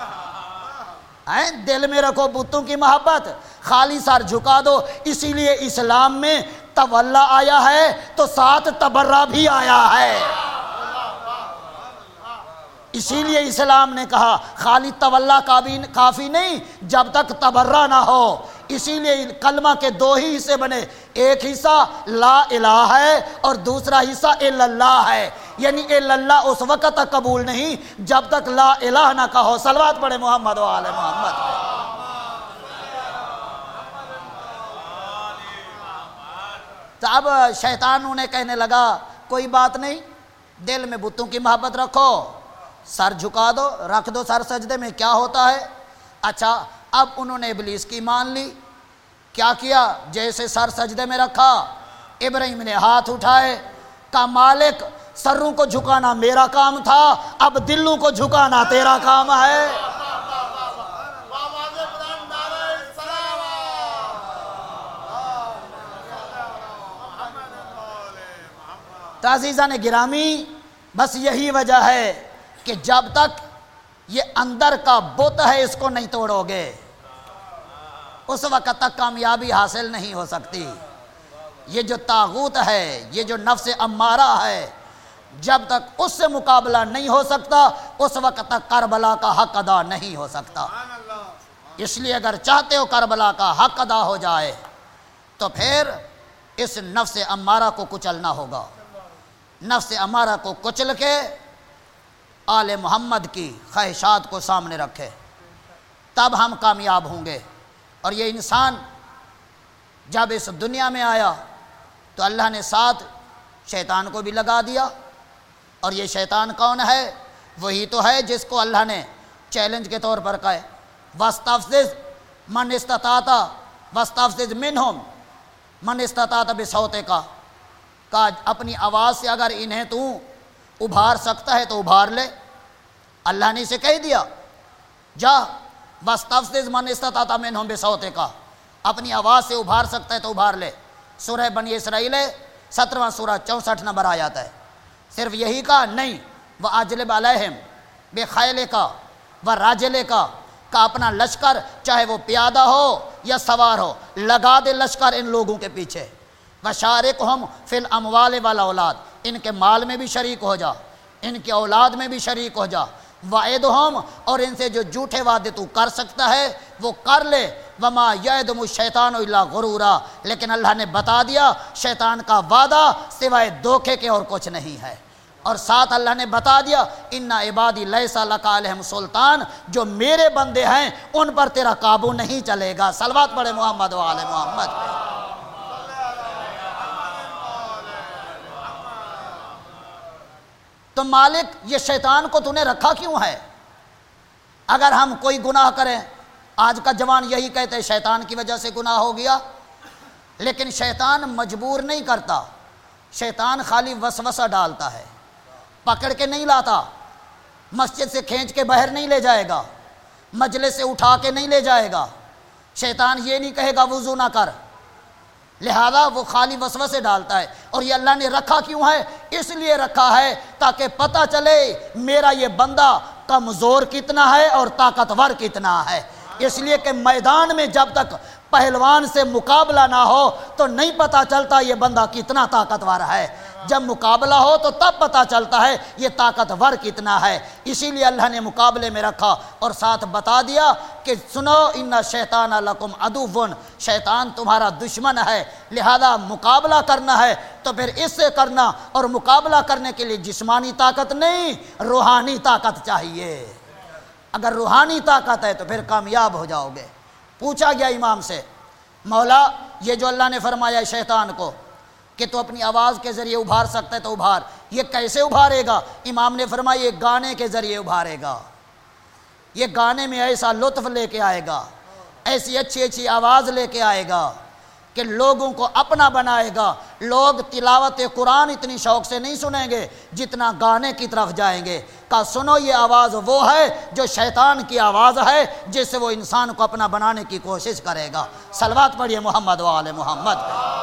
دل میں رکھو بتوں کی محبت، خالی سر جھکا دو۔ اسی لیے اسلام میں تولا آیا ہے تو ساتھ تبرہ بھی آیا ہے۔ اسی لیے اسلام نے کہا خالی تولا کافی نہیں جب تک تبرہ نہ ہو۔ اسی لیے کلمہ کے دو ہی حصے بنے، ایک حصہ لا الہ ہے اور دوسرا حصہ الا اللہ ہے۔ یعنی الا اللہ اس وقت تک قبول نہیں جب تک لا الہ نہ کہو. صلوات پڑھے محمد و آل محمد پہ. تو اب شیطان انہیں کہنے لگا کوئی بات نہیں، دل میں بتوں کی محبت رکھو، سر جھکا دو، رکھ دو سر سجدے میں، کیا ہوتا ہے. اچھا اب انہوں نے ابلیس کی مان لی. کیا کیا؟ جیسے سر سجدے میں رکھا، ابراہیم نے ہاتھ اٹھائے، کہا مالک سروں کو جھکانا میرا کام تھا، اب دلوں کو جھکانا تیرا کام ہے. تو عزیزان گرامی، بس یہی وجہ ہے کہ جب تک یہ اندر کا بت ہے اس کو نہیں توڑو گے اس وقت تک کامیابی حاصل نہیں ہو سکتی. یہ جو طاغوت ہے، یہ جو نفس امارہ ہے، جب تک اس سے مقابلہ نہیں ہو سکتا اس وقت تک کربلا کا حق ادا نہیں ہو سکتا. اس لیے اگر چاہتے ہو کربلا کا حق ادا ہو جائے تو پھر اس نفس امارہ کو کچلنا ہوگا. نفس امارہ کو کچل کے آل محمد کی خواہشات کو سامنے رکھے، تب ہم کامیاب ہوں گے. اور یہ انسان جب اس دنیا میں آیا تو اللہ نے ساتھ شیطان کو بھی لگا دیا. اور یہ شیطان کون ہے؟ وہی تو ہے جس کو اللہ نے چیلنج کے طور پر کہے وَاسْتَفْزِزْ مَنِ اسْتَطَعْتَ وَاسْتَفْزِزْ مِنْهُمْ مَنِ اسْتَطَعْتَ بِصَوْتِكَ. کہا اپنی آواز سے اگر انہیں تو ابھار سکتا ہے تو ابھار لے. اللہ نے اسے کہہ دیا جا وَاسْتَفْزِزْ مَنِ اسْتَطَعْتَ مِنْهُمْ بِصَوْتِكَ، اپنی آواز سے ابھار سکتا ہے تو ابھار لے. سورہ بنی اسرائیل سترواں سورہ چونسٹھ نمبر آیات ہے. صرف یہی کہا نہیں، وَأَجْلِبْ عَلَيْهِمْ بِخَيْلِكَ وَرَاجِلِكَ، کا اپنا لشکر چاہے وہ پیادہ ہو یا سوار ہو لگا دے لشکر ان لوگوں کے پیچھے. وَشَارِكْهُمْ فِي الْأَمْوَالِ وَالْأَوْلَادِ، ان کے مال میں بھی شریک ہو جا، ان کی اولاد میں بھی شریک ہو جا. وَعِدْهُمْ، اور ان سے جو جھوٹے وعدے تو کر سکتا ہے وہ کر لے. وَمَا يَعِدُهُمُ الشَّيْطَانُ إِلَّا غُرُورًا، لیکن اللہ نے بتا دیا شیطان کا وعدہ سوائے دھوکے کے اور کچھ نہیں ہے. اور ساتھ اللہ نے بتا دیا اِنَّ عِبَادِي لَيْسَ لَكَ عَلَيْهِمْ سُلْطَان، جو میرے بندے ہیں ان پر تیرا قابو نہیں چلے گا. صلوات پڑھے محمد و آل محمد. تو مالک یہ شیطان کو تو نے رکھا کیوں ہے؟ اگر ہم کوئی گناہ کریں، آج کا جوان یہی کہتے ہیں شیطان کی وجہ سے گناہ ہو گیا، لیکن شیطان مجبور نہیں کرتا، شیطان خالی وسوسہ ڈالتا ہے، پکڑ کے نہیں لاتا، مسجد سے کھینچ کے باہر نہیں لے جائے گا، مجلس سے اٹھا کے نہیں لے جائے گا. شیطان یہ نہیں کہے گا وضو نہ کر، لہذا وہ خالی وسوسے ڈالتا ہے. اور یہ اللہ نے رکھا کیوں ہے؟ اس لیے رکھا ہے تاکہ پتہ چلے میرا یہ بندہ کمزور کتنا ہے اور طاقتور کتنا ہے. اس لیے کہ میدان میں جب تک پہلوان سے مقابلہ نہ ہو تو نہیں پتہ چلتا یہ بندہ کتنا طاقتور ہے. جب مقابلہ ہو تو تب پتہ چلتا ہے یہ طاقتور کتنا ہے. اسی لیے اللہ نے مقابلے میں رکھا اور ساتھ بتا دیا کہ سنو ان شیطان لکم عدو، شیطان تمہارا دشمن ہے، لہذا مقابلہ کرنا ہے تو پھر اس سے کرنا. اور مقابلہ کرنے کے لیے جسمانی طاقت نہیں، روحانی طاقت چاہیے. اگر روحانی طاقت ہے تو پھر کامیاب ہو جاؤ گے. پوچھا گیا امام سے مولا یہ جو اللہ نے فرمایا شیطان کو کہ تو اپنی آواز کے ذریعے ابھار سکتا ہے تو ابھار، یہ کیسے ابھارے گا؟ امام نے فرمایا یہ گانے کے ذریعے ابھارے گا. یہ گانے میں ایسا لطف لے کے آئے گا، ایسی اچھی اچھی آواز لے کے آئے گا کہ لوگوں کو اپنا بنائے گا. لوگ تلاوت قرآن اتنی شوق سے نہیں سنیں گے جتنا گانے کی طرف جائیں گے. کہا سنو یہ آواز وہ ہے جو شیطان کی آواز ہے جس سے وہ انسان کو اپنا بنانے کی کوشش کرے گا. صلوات پڑھیے محمد و آل محمد.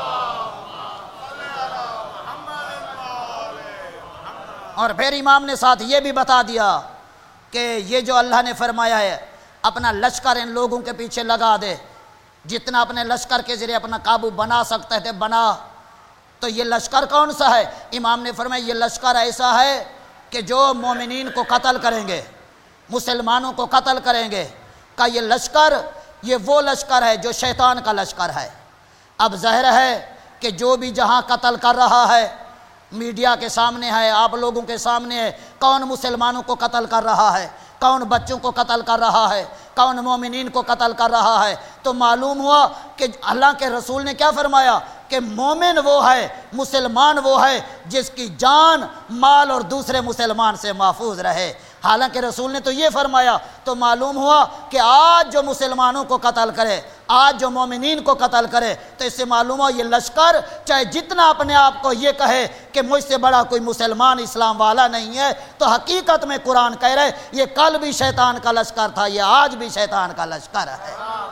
اور پھر امام نے ساتھ یہ بھی بتا دیا کہ یہ جو اللہ نے فرمایا ہے اپنا لشکر ان لوگوں کے پیچھے لگا دے، جتنا اپنے لشکر کے ذریعے اپنا قابو بنا سکتے تھے بنا. تو یہ لشکر کون سا ہے؟ امام نے فرمایا یہ لشکر ایسا ہے کہ جو مومنین کو قتل کریں گے، مسلمانوں کو قتل کریں گے. کا یہ لشکر یہ وہ لشکر ہے جو شیطان کا لشکر ہے. اب ظاہر ہے کہ جو بھی جہاں قتل کر رہا ہے میڈیا کے سامنے ہے، آپ لوگوں کے سامنے ہے، کون مسلمانوں کو قتل کر رہا ہے، کون بچوں کو قتل کر رہا ہے، کون مومنین کو قتل کر رہا ہے۔ تو معلوم ہوا کہ اللہ کے رسول نے کیا فرمایا کہ مومن وہ ہے، مسلمان وہ ہے جس کی جان مال اور دوسرے مسلمان سے محفوظ رہے۔ حالانکہ رسول نے تو یہ فرمایا، تو معلوم ہوا کہ آج جو مسلمانوں کو قتل کرے، آج جو مومنین کو قتل کرے، تو اس سے معلوم ہوا یہ لشکر چاہے جتنا اپنے آپ کو یہ کہے کہ مجھ سے بڑا کوئی مسلمان اسلام والا نہیں ہے، تو حقیقت میں قرآن کہہ رہے یہ کل بھی شیطان کا لشکر تھا، یہ آج بھی شیطان کا لشکر ہے۔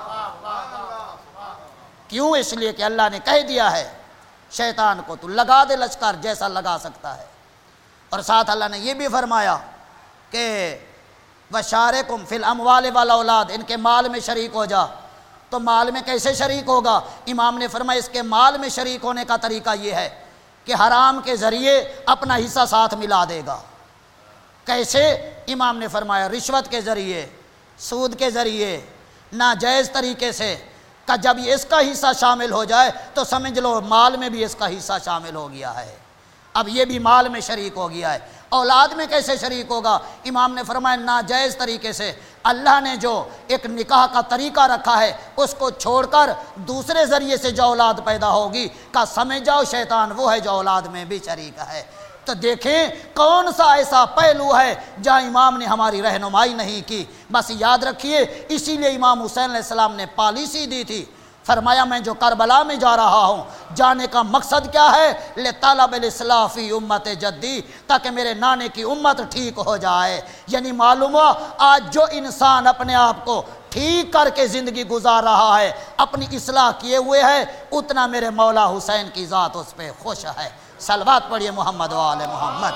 کیوں؟ اس لیے کہ اللہ نے کہہ دیا ہے شیطان کو تو لگا دے لشکر جیسا لگا سکتا ہے۔ اور ساتھ اللہ نے یہ بھی فرمایا کہ وَشَارِكُمْ فِي الْأَمْوَالِ وَالْأَوْلَادِ، ان کے مال میں شریک ہو جا۔ تو مال میں کیسے شریک ہوگا؟ امام نے فرمایا اس کے مال میں شریک ہونے کا طریقہ یہ ہے کہ حرام کے ذریعے اپنا حصہ ساتھ ملا دے گا۔ کیسے؟ امام نے فرمایا رشوت کے ذریعے، سود کے ذریعے، ناجائز طریقے سے، کہ جب یہ اس کا حصہ شامل ہو جائے تو سمجھ لو مال میں بھی اس کا حصہ شامل ہو گیا ہے، اب یہ بھی مال میں شریک ہو گیا ہے۔ اولاد میں کیسے شریک ہوگا؟ امام نے فرمایا ناجائز طریقے سے، اللہ نے جو ایک نکاح کا طریقہ رکھا ہے اس کو چھوڑ کر دوسرے ذریعے سے جو اولاد پیدا ہوگی کا سمجھ جاؤ شیطان وہ ہے جو اولاد میں بھی شریک ہے۔ تو دیکھیں کون سا ایسا پہلو ہے جہاں امام نے ہماری رہنمائی نہیں کی۔ بس یاد رکھیے اسی لیے امام حسین علیہ السلام نے پالیسی دی تھی، فرمایا میں جو کربلا میں جا رہا ہوں جانے کا مقصد کیا ہے؟ لطلب الاصلاح فی امت جدی، تاکہ میرے نانے کی امت ٹھیک ہو جائے۔ یعنی معلوم ہوا آج جو انسان اپنے آپ کو ٹھیک کر کے زندگی گزار رہا ہے، اپنی اصلاح کیے ہوئے ہے، اتنا میرے مولا حسین کی ذات اس پہ خوش ہے۔ صلوات پڑھیے محمد و آل محمد۔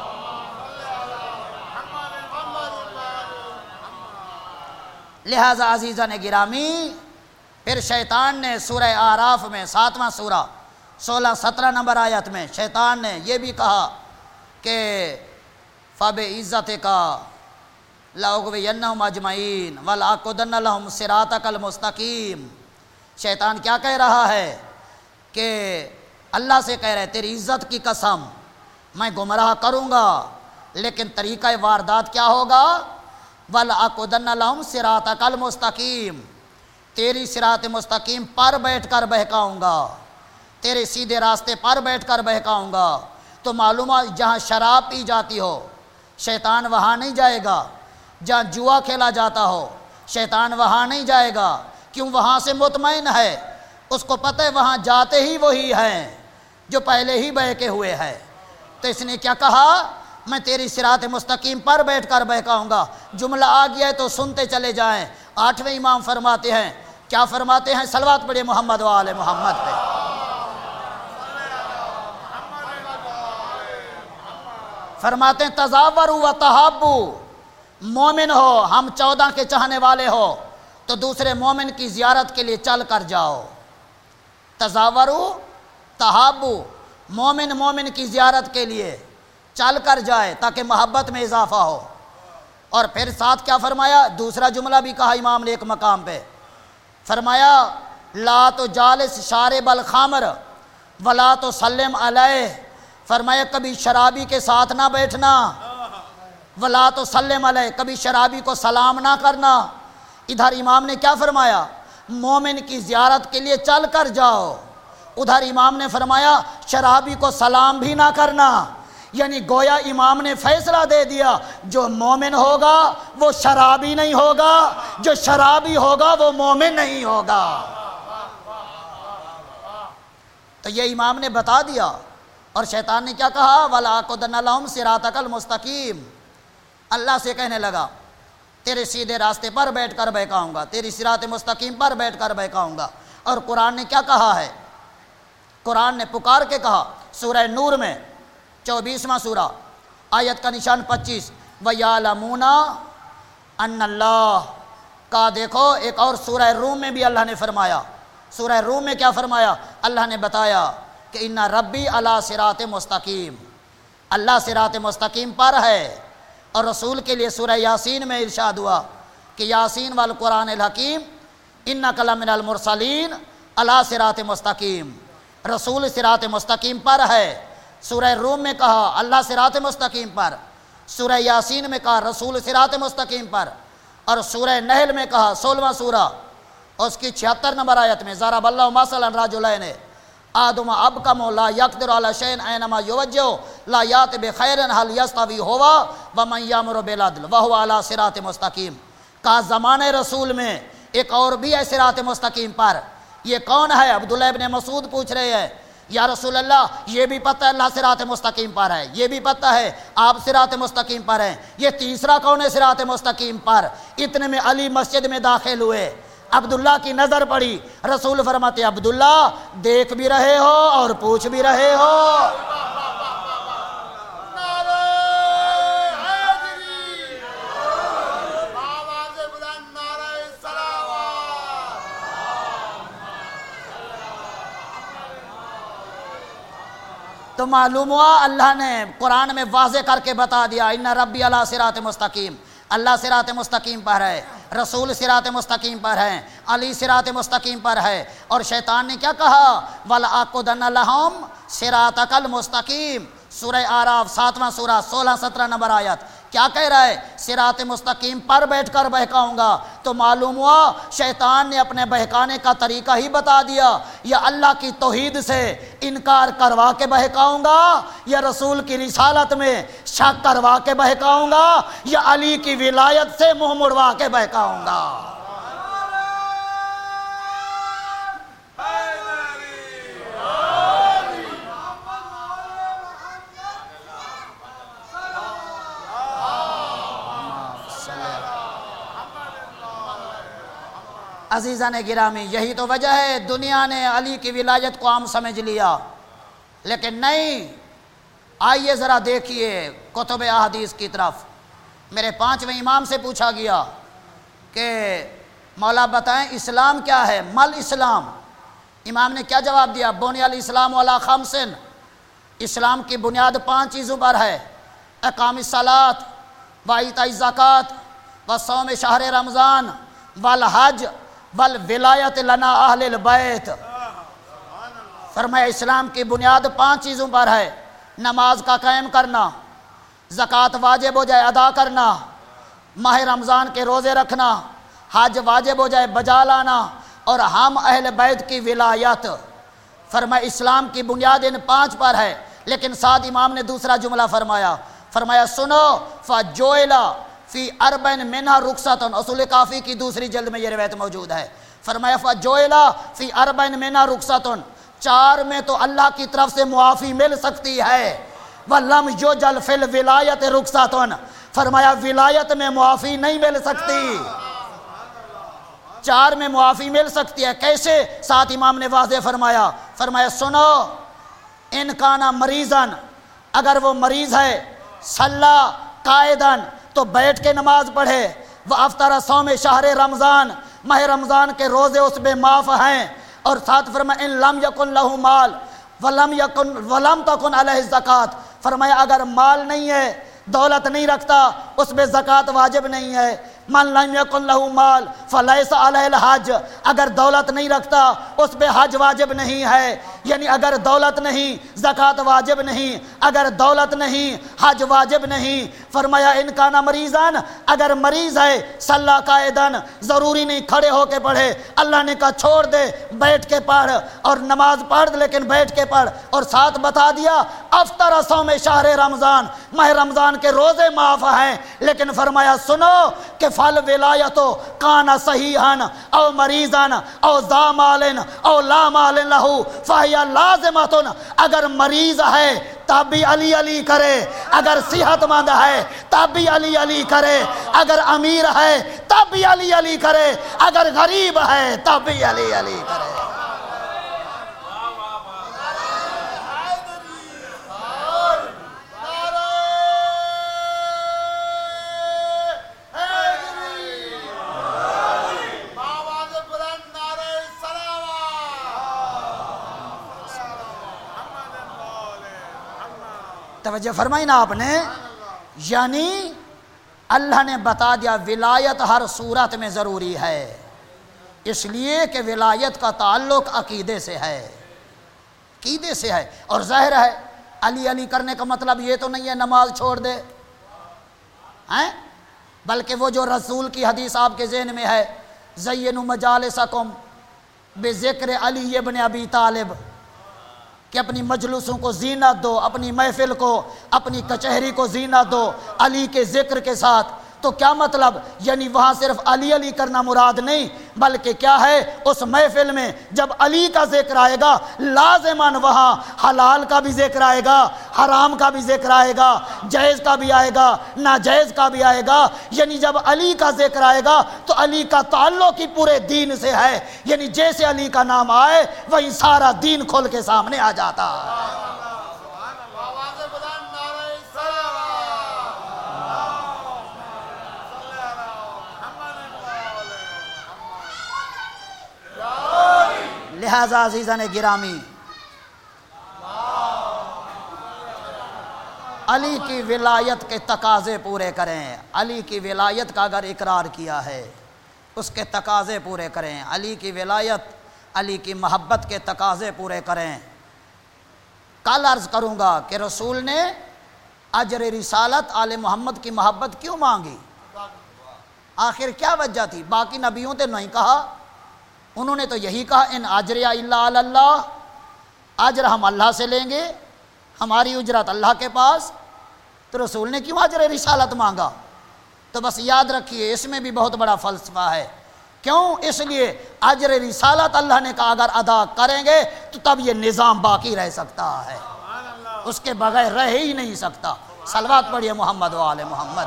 لہذا عزیزان گرامی، پھر شیطان نے سورہ اعراف میں ساتواں سورہ سولہ سترہ نمبر آیت میں شیطان نے یہ بھی کہا کہ فَبِعِزَّتِكَ لَأُغْوِيَنَّهُمْ أَجْمَعِينَ وَلَأَقْعُدَنَّ لَهُمْ صِرَاطَكَ الْمُسْتَقِيمَ۔ شیطان کیا کہہ رہا ہے کہ اللہ سے کہہ رہے تیری عزت کی قسم میں گمراہ کروں گا، لیکن طریقہ واردات کیا ہوگا؟ وَلَأَقْعُدَنَّ لَهُمْ صِرَاطَكَ الْمُسْتَقِيمَ، تیری صراط مستقیم پر بیٹھ کر بہکاؤں گا، تیرے سیدھے راستے پر بیٹھ کر بہکاؤں گا۔ تو معلوم ہے جہاں شراب پی جاتی ہو شیطان وہاں نہیں جائے گا، جہاں جوا کھیلا جاتا ہو شیطان وہاں نہیں جائے گا، کیوں؟ وہاں سے مطمئن ہے، اس کو پتہ ہے وہاں جاتے ہی وہی ہیں جو پہلے ہی بہکے ہوئے ہیں۔ تو اس نے کیا کہا؟ میں تیری صراط مستقیم پر بیٹھ کر بہکاؤں گا۔ جملہ آ گیا ہے تو سنتے چلے جائیں۔ آٹھویں امام فرماتے ہیں، کیا فرماتے ہیں؟ صلوات پڑھے محمد و آل محمد پہ۔ فرماتے ہیں تزاوروا و تحابو، مومن ہو، ہم چودہ کے چاہنے والے ہو تو دوسرے مومن کی زیارت کے لیے چل کر جاؤ۔ تزاوروا تحابو، مومن مومن کی زیارت کے لیے چل کر جائے تاکہ محبت میں اضافہ ہو۔ اور پھر ساتھ کیا فرمایا؟ دوسرا جملہ بھی کہا امام نے ایک مقام پہ، فرمایا لا تو جالس شارب الخمر ولا تو سلم علیہ، فرمایا کبھی شرابی کے ساتھ نہ بیٹھنا، ولا تو سلم علیہ، کبھی شرابی کو سلام نہ کرنا۔ ادھر امام نے کیا فرمایا؟ مومن کی زیارت کے لیے چل کر جاؤ، ادھر امام نے فرمایا شرابی کو سلام بھی نہ کرنا۔ یعنی گویا امام نے فیصلہ دے دیا جو مومن ہوگا وہ شرابی نہیں ہوگا، جو شرابی ہوگا وہ مومن نہیں ہوگا۔ تو یہ امام نے بتا دیا۔ اور شیطان نے کیا کہا؟ وَلَأَقْعُدَنَّ لَهُمْ صِرَاطَكَ الْمُسْتَقِيمَ، اللہ سے کہنے لگا تیرے سیدھے راستے پر بیٹھ کر بہکاؤں گا، تیری صراط مستقیم پر بیٹھ کر بہکاؤں گا۔ اور قرآن نے کیا کہا ہے؟ قرآن نے پکار کے کہا سورہ نور میں چوبیسواں سورہ آیت کا نشان پچیس، وَيَعْلَمُونَ أَنَّ اللَّهَ کا دیکھو ایک اور سورہ روم میں بھی اللہ نے فرمایا، سورہ روم میں کیا فرمایا؟ اللہ نے بتایا کہ اِنَّ رَبِّي عَلَىٰ صِرَاطٍ مُسْتَقِيمٍ، اللہ صراط مستقیم پر ہے۔ اور رسول کے لیے سورہ یاسین میں ارشاد ہوا کہ یاسین والقرآن الحکیم اِنَّكَ لَمِنَ الْمُرْسَلِينَ عَلَىٰ صِرَاطٍ مستقیم، رسول صراط مستقیم پر ہے۔ سورہ روم میں کہا اللہ صراط مستقیم پر، سورہ یاسین میں کہا رسول صراط مستقیم پر، اور سورہ نحل میں کہا سولہواں سورہ اس کی چھہتر نمبر آیت میں ضرب اللہ مثلا رجلین آدم ابکم لا یقدر علی شیء اینما یوجہ لا یات بخیر هل یستوی هو ومن یامر بالعدل وهو علی صراط مستقیم۔ کہا زمانہ رسول میں ایک اور بھی ہے صراط مستقیم پر، یہ کون ہے؟ عبداللہ ابن مسعود پوچھ رہے ہیں یا رسول اللہ یہ بھی پتہ ہے اللہ صراط مستقیم پر ہے، یہ بھی پتہ ہے آپ صراط مستقیم پر ہیں، یہ تیسرا کون ہے صراط مستقیم پر؟ اتنے میں علی مسجد میں داخل ہوئے، عبداللہ کی نظر پڑی، رسول فرماتے عبداللہ دیکھ بھی رہے ہو اور پوچھ بھی رہے ہو۔ تو معلوم ہوا اللہ نے قرآن میں واضح کر کے بتا دیا ان ربی علی صراط مستقیم، اللہ صراط مستقیم پر ہے، رسول صراط مستقیم پر ہے، علی صراط مستقیم پر ہے۔ اور شیطان نے کیا کہا؟ وَلَأَقْعُدَنَّ لَهُمْ صِرَاطَكَ الْمُسْتَقِيمَ، سورہ اعراف ساتواں سورہ سولہ سترہ نمبر آیت کیا کہہ رہا ہے؟ صراط مستقیم پر بیٹھ کر بہکاؤں گا۔ تو معلوم ہوا شیطان نے اپنے بہکانے کا طریقہ ہی بتا دیا، یا اللہ کی توحید سے انکار کروا کے بہکاؤں گا، یا رسول کی رسالت میں شک کروا کے بہکاؤں گا، یا علی کی ولایت سے منہ مڑوا کے بہکاؤں گا۔ عزیزان گرامی، یہی تو وجہ ہے دنیا نے علی کی ولایت کو عام سمجھ لیا، لیکن نہیں۔ آئیے ذرا دیکھیے کتب احادیث کی طرف۔ میرے پانچویں امام سے پوچھا گیا کہ مولا بتائیں اسلام کیا ہے، مل اسلام؟ امام نے کیا جواب دیا؟ بنی الاسلام علی خمس، اسلام کی بنیاد پانچ چیزوں پر ہے، اقام الصلاۃ و ایتاء الزکوٰۃ و صوم شہر رمضان والحج والولایت لنا اہل البیت۔ فرمایا اسلام کی بنیاد پانچ چیزوں پر ہے، نماز کا قائم کرنا، زکوٰۃ واجب ہو جائے ادا کرنا، ماہ رمضان کے روزے رکھنا، حج واجب ہو جائے بجا لانا، اور ہم اہل بیت کی ولایت۔ فرمایا اسلام کی بنیاد ان پانچ پر ہے، لیکن ساتھ امام نے دوسرا جملہ فرمایا، فرمایا سنو فجوئلا فی اربعین منہا رخصتن، اصول کافی کی دوسری جلد میں یہ روایت موجود ہے۔ فرمایا فجوئلا فی اربعین منہا رخصتن، چار میں تو اللہ کی طرف سے معافی مل سکتی ہے، وَلَمْ يُجَلْ فِي الْوِلَایَةِ رُخْصَةٌ، فرمایا ولایت میں معافی نہیں مل سکتی، چار میں معافی مل سکتی ہے۔ کیسے؟ ساتھ امام نے واضح فرمایا، فرمایا سنو ان کانا مریضاً، اگر وہ مریض ہے، صلی قائداً تو بیٹھ کے نماز پڑھے، وَأَفْطَرَ صَوْمِ شَهْرِ رمضان، ماہ رمضان کے روزے اس پہ معاف ہیں، اور ساتھ فرمایا ان لم یکن لہ مال ولم یکن ولم تکن علیہ الزکوٰۃ، فرمایا اگر مال نہیں ہے، دولت نہیں رکھتا، اس پہ زکوٰۃ واجب نہیں ہے۔ من لم یکن لہ مال فلیس علیہ الحج، اگر دولت نہیں رکھتا اس پہ حج واجب نہیں ہے، یعنی اگر دولت نہیں زکوٰۃ واجب نہیں، اگر دولت نہیں حج واجب نہیں۔ فرمایا ان کانا مریضان، اگر مریض ہے صلی قائدان، ضروری نہیں کھڑے ہو کے پڑھے، اللہ نے کہا چھوڑ دے بیٹھ کے پڑھ، اور نماز پڑھ لیکن بیٹھ کے پڑھ، اور ساتھ بتا دیا افطر صوم شہر رمضان، ماہ رمضان کے روزے معاف ہیں، لیکن فرمایا سنو کہ فل ولایتو کانا صحیحاً او مریضاً او ذا مال او لا مال لہو فہی لازمتن، اگر مریض ہے تب بھی علی علی کرے، اگر صحت مند ہے تب بھی علی علی کرے، اگر امیر ہے تب بھی علی علی کرے، اگر غریب ہے تب بھی علی علی کرے۔ توجہ فرمائی نا آپ نے، یعنی اللہ نے بتا دیا ولایت ہر صورت میں ضروری ہے، اس لیے کہ ولایت کا تعلق عقیدے سے ہے، عقیدے سے ہے، اور ظاہر ہے علی علی کرنے کا مطلب یہ تو نہیں ہے نماز چھوڑ دے ہیں، بلکہ وہ جو رسول کی حدیث آپ کے ذہن میں ہے، زینوا مجالسکم بذکر علی ابن ابی طالب، کہ اپنی مجلسوں کو زینت دو، اپنی محفل کو، اپنی کچہری کو زینت دو علی کے ذکر کے ساتھ۔ تو کیا مطلب؟ یعنی وہاں صرف علی علی کرنا مراد نہیں، بلکہ کیا ہے، اس محفل میں جب علی کا ذکر آئے گا لازماً وہاں حلال کا بھی ذکر آئے گا، حرام کا بھی ذکر آئے گا، جائز کا بھی آئے گا، ناجائز کا بھی آئے گا۔ یعنی جب علی کا ذکر آئے گا تو علی کا تعلق ہی پورے دین سے ہے، یعنی جیسے علی کا نام آئے وہی سارا دین کھول کے سامنے آ جاتا ہے۔ لہذا عزیزان گرامی، علی کی ولایت کے تقاضے پورے کریں۔ علی کی ولایت کا اگر اقرار کیا ہے اس کے تقاضے پورے کریں، علی کی ولایت، علی کی محبت کے تقاضے پورے کریں۔ کل عرض کروں گا کہ رسول نے اجر رسالت آل محمد کی محبت کیوں مانگی، آخر کیا وجہ تھی؟ باقی نبیوں نے نہیں کہا، انہوں نے تو یہی کہا ان اجریہ الا علی اللہ، اجر ہم اللہ سے لیں گے، ہماری اجرت اللہ کے پاس۔ تو رسول نے کیوں اجر رسالت مانگا؟ تو بس یاد رکھیے اس میں بھی بہت بڑا فلسفہ ہے۔ کیوں؟ اس لیے اجر رسالت اللہ نے کہا اگر ادا کریں گے تو تب یہ نظام باقی رہ سکتا ہے، اس کے بغیر رہ ہی نہیں سکتا۔ صلوات پڑھیے محمد و آل محمد۔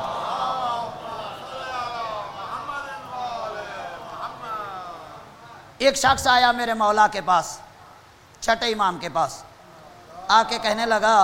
ایک شخص آیا میرے مولا کے پاس، چھٹے امام کے پاس، آ کے کہنے لگا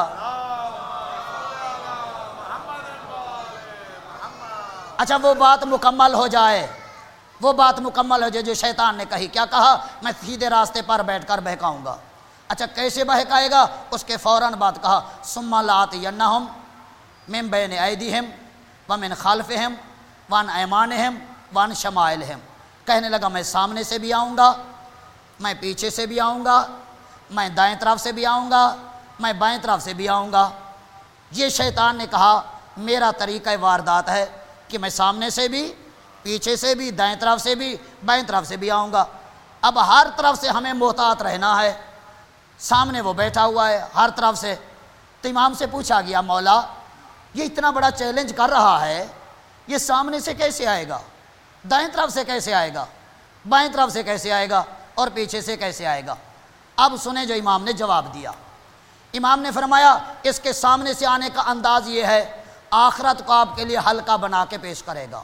اچھا وہ بات مکمل ہو جائے، وہ بات مکمل ہو جائے جو شیطان نے کہی۔ کیا کہا؟ میں سیدھے راستے پر بیٹھ کر بہکاؤں گا۔ اچھا کیسے بہکائے گا؟ اس کے فوراً بعد کہا ثم لآتینہم من بین ایدیہم ومن خلفہم وعن ایمانہم وعن شمائلہم۔ کہنے لگا میں سامنے سے بھی آؤں گا، میں پیچھے سے بھی آؤں گا، میں دائیں طرف سے بھی آؤں گا، میں بائیں طرف سے بھی آؤں گا۔ یہ شیطان نے کہا میرا طریقہ واردات ہے کہ میں سامنے سے بھی، پیچھے سے بھی، دائیں طرف سے بھی، بائیں طرف سے بھی آؤں گا۔ اب ہر طرف سے ہمیں محتاط رہنا ہے۔ سامنے وہ بیٹھا ہوا ہے ہر طرف سے۔ تو امام سے پوچھا گیا مولا یہ اتنا بڑا چیلنج کر رہا ہے، یہ سامنے سے کیسے آئے گا، دائیں طرف سے کیسے آئے گا، بائیں طرف سے کیسے آئے گا، اور پیچھے سے کیسے آئے گا؟ اب سنیں جو امام نے جواب دیا۔ امام نے فرمایا اس کے سامنے سے آنے کا انداز یہ ہے آخرت کو آپ کے لیے ہلکا بنا کے پیش کرے گا،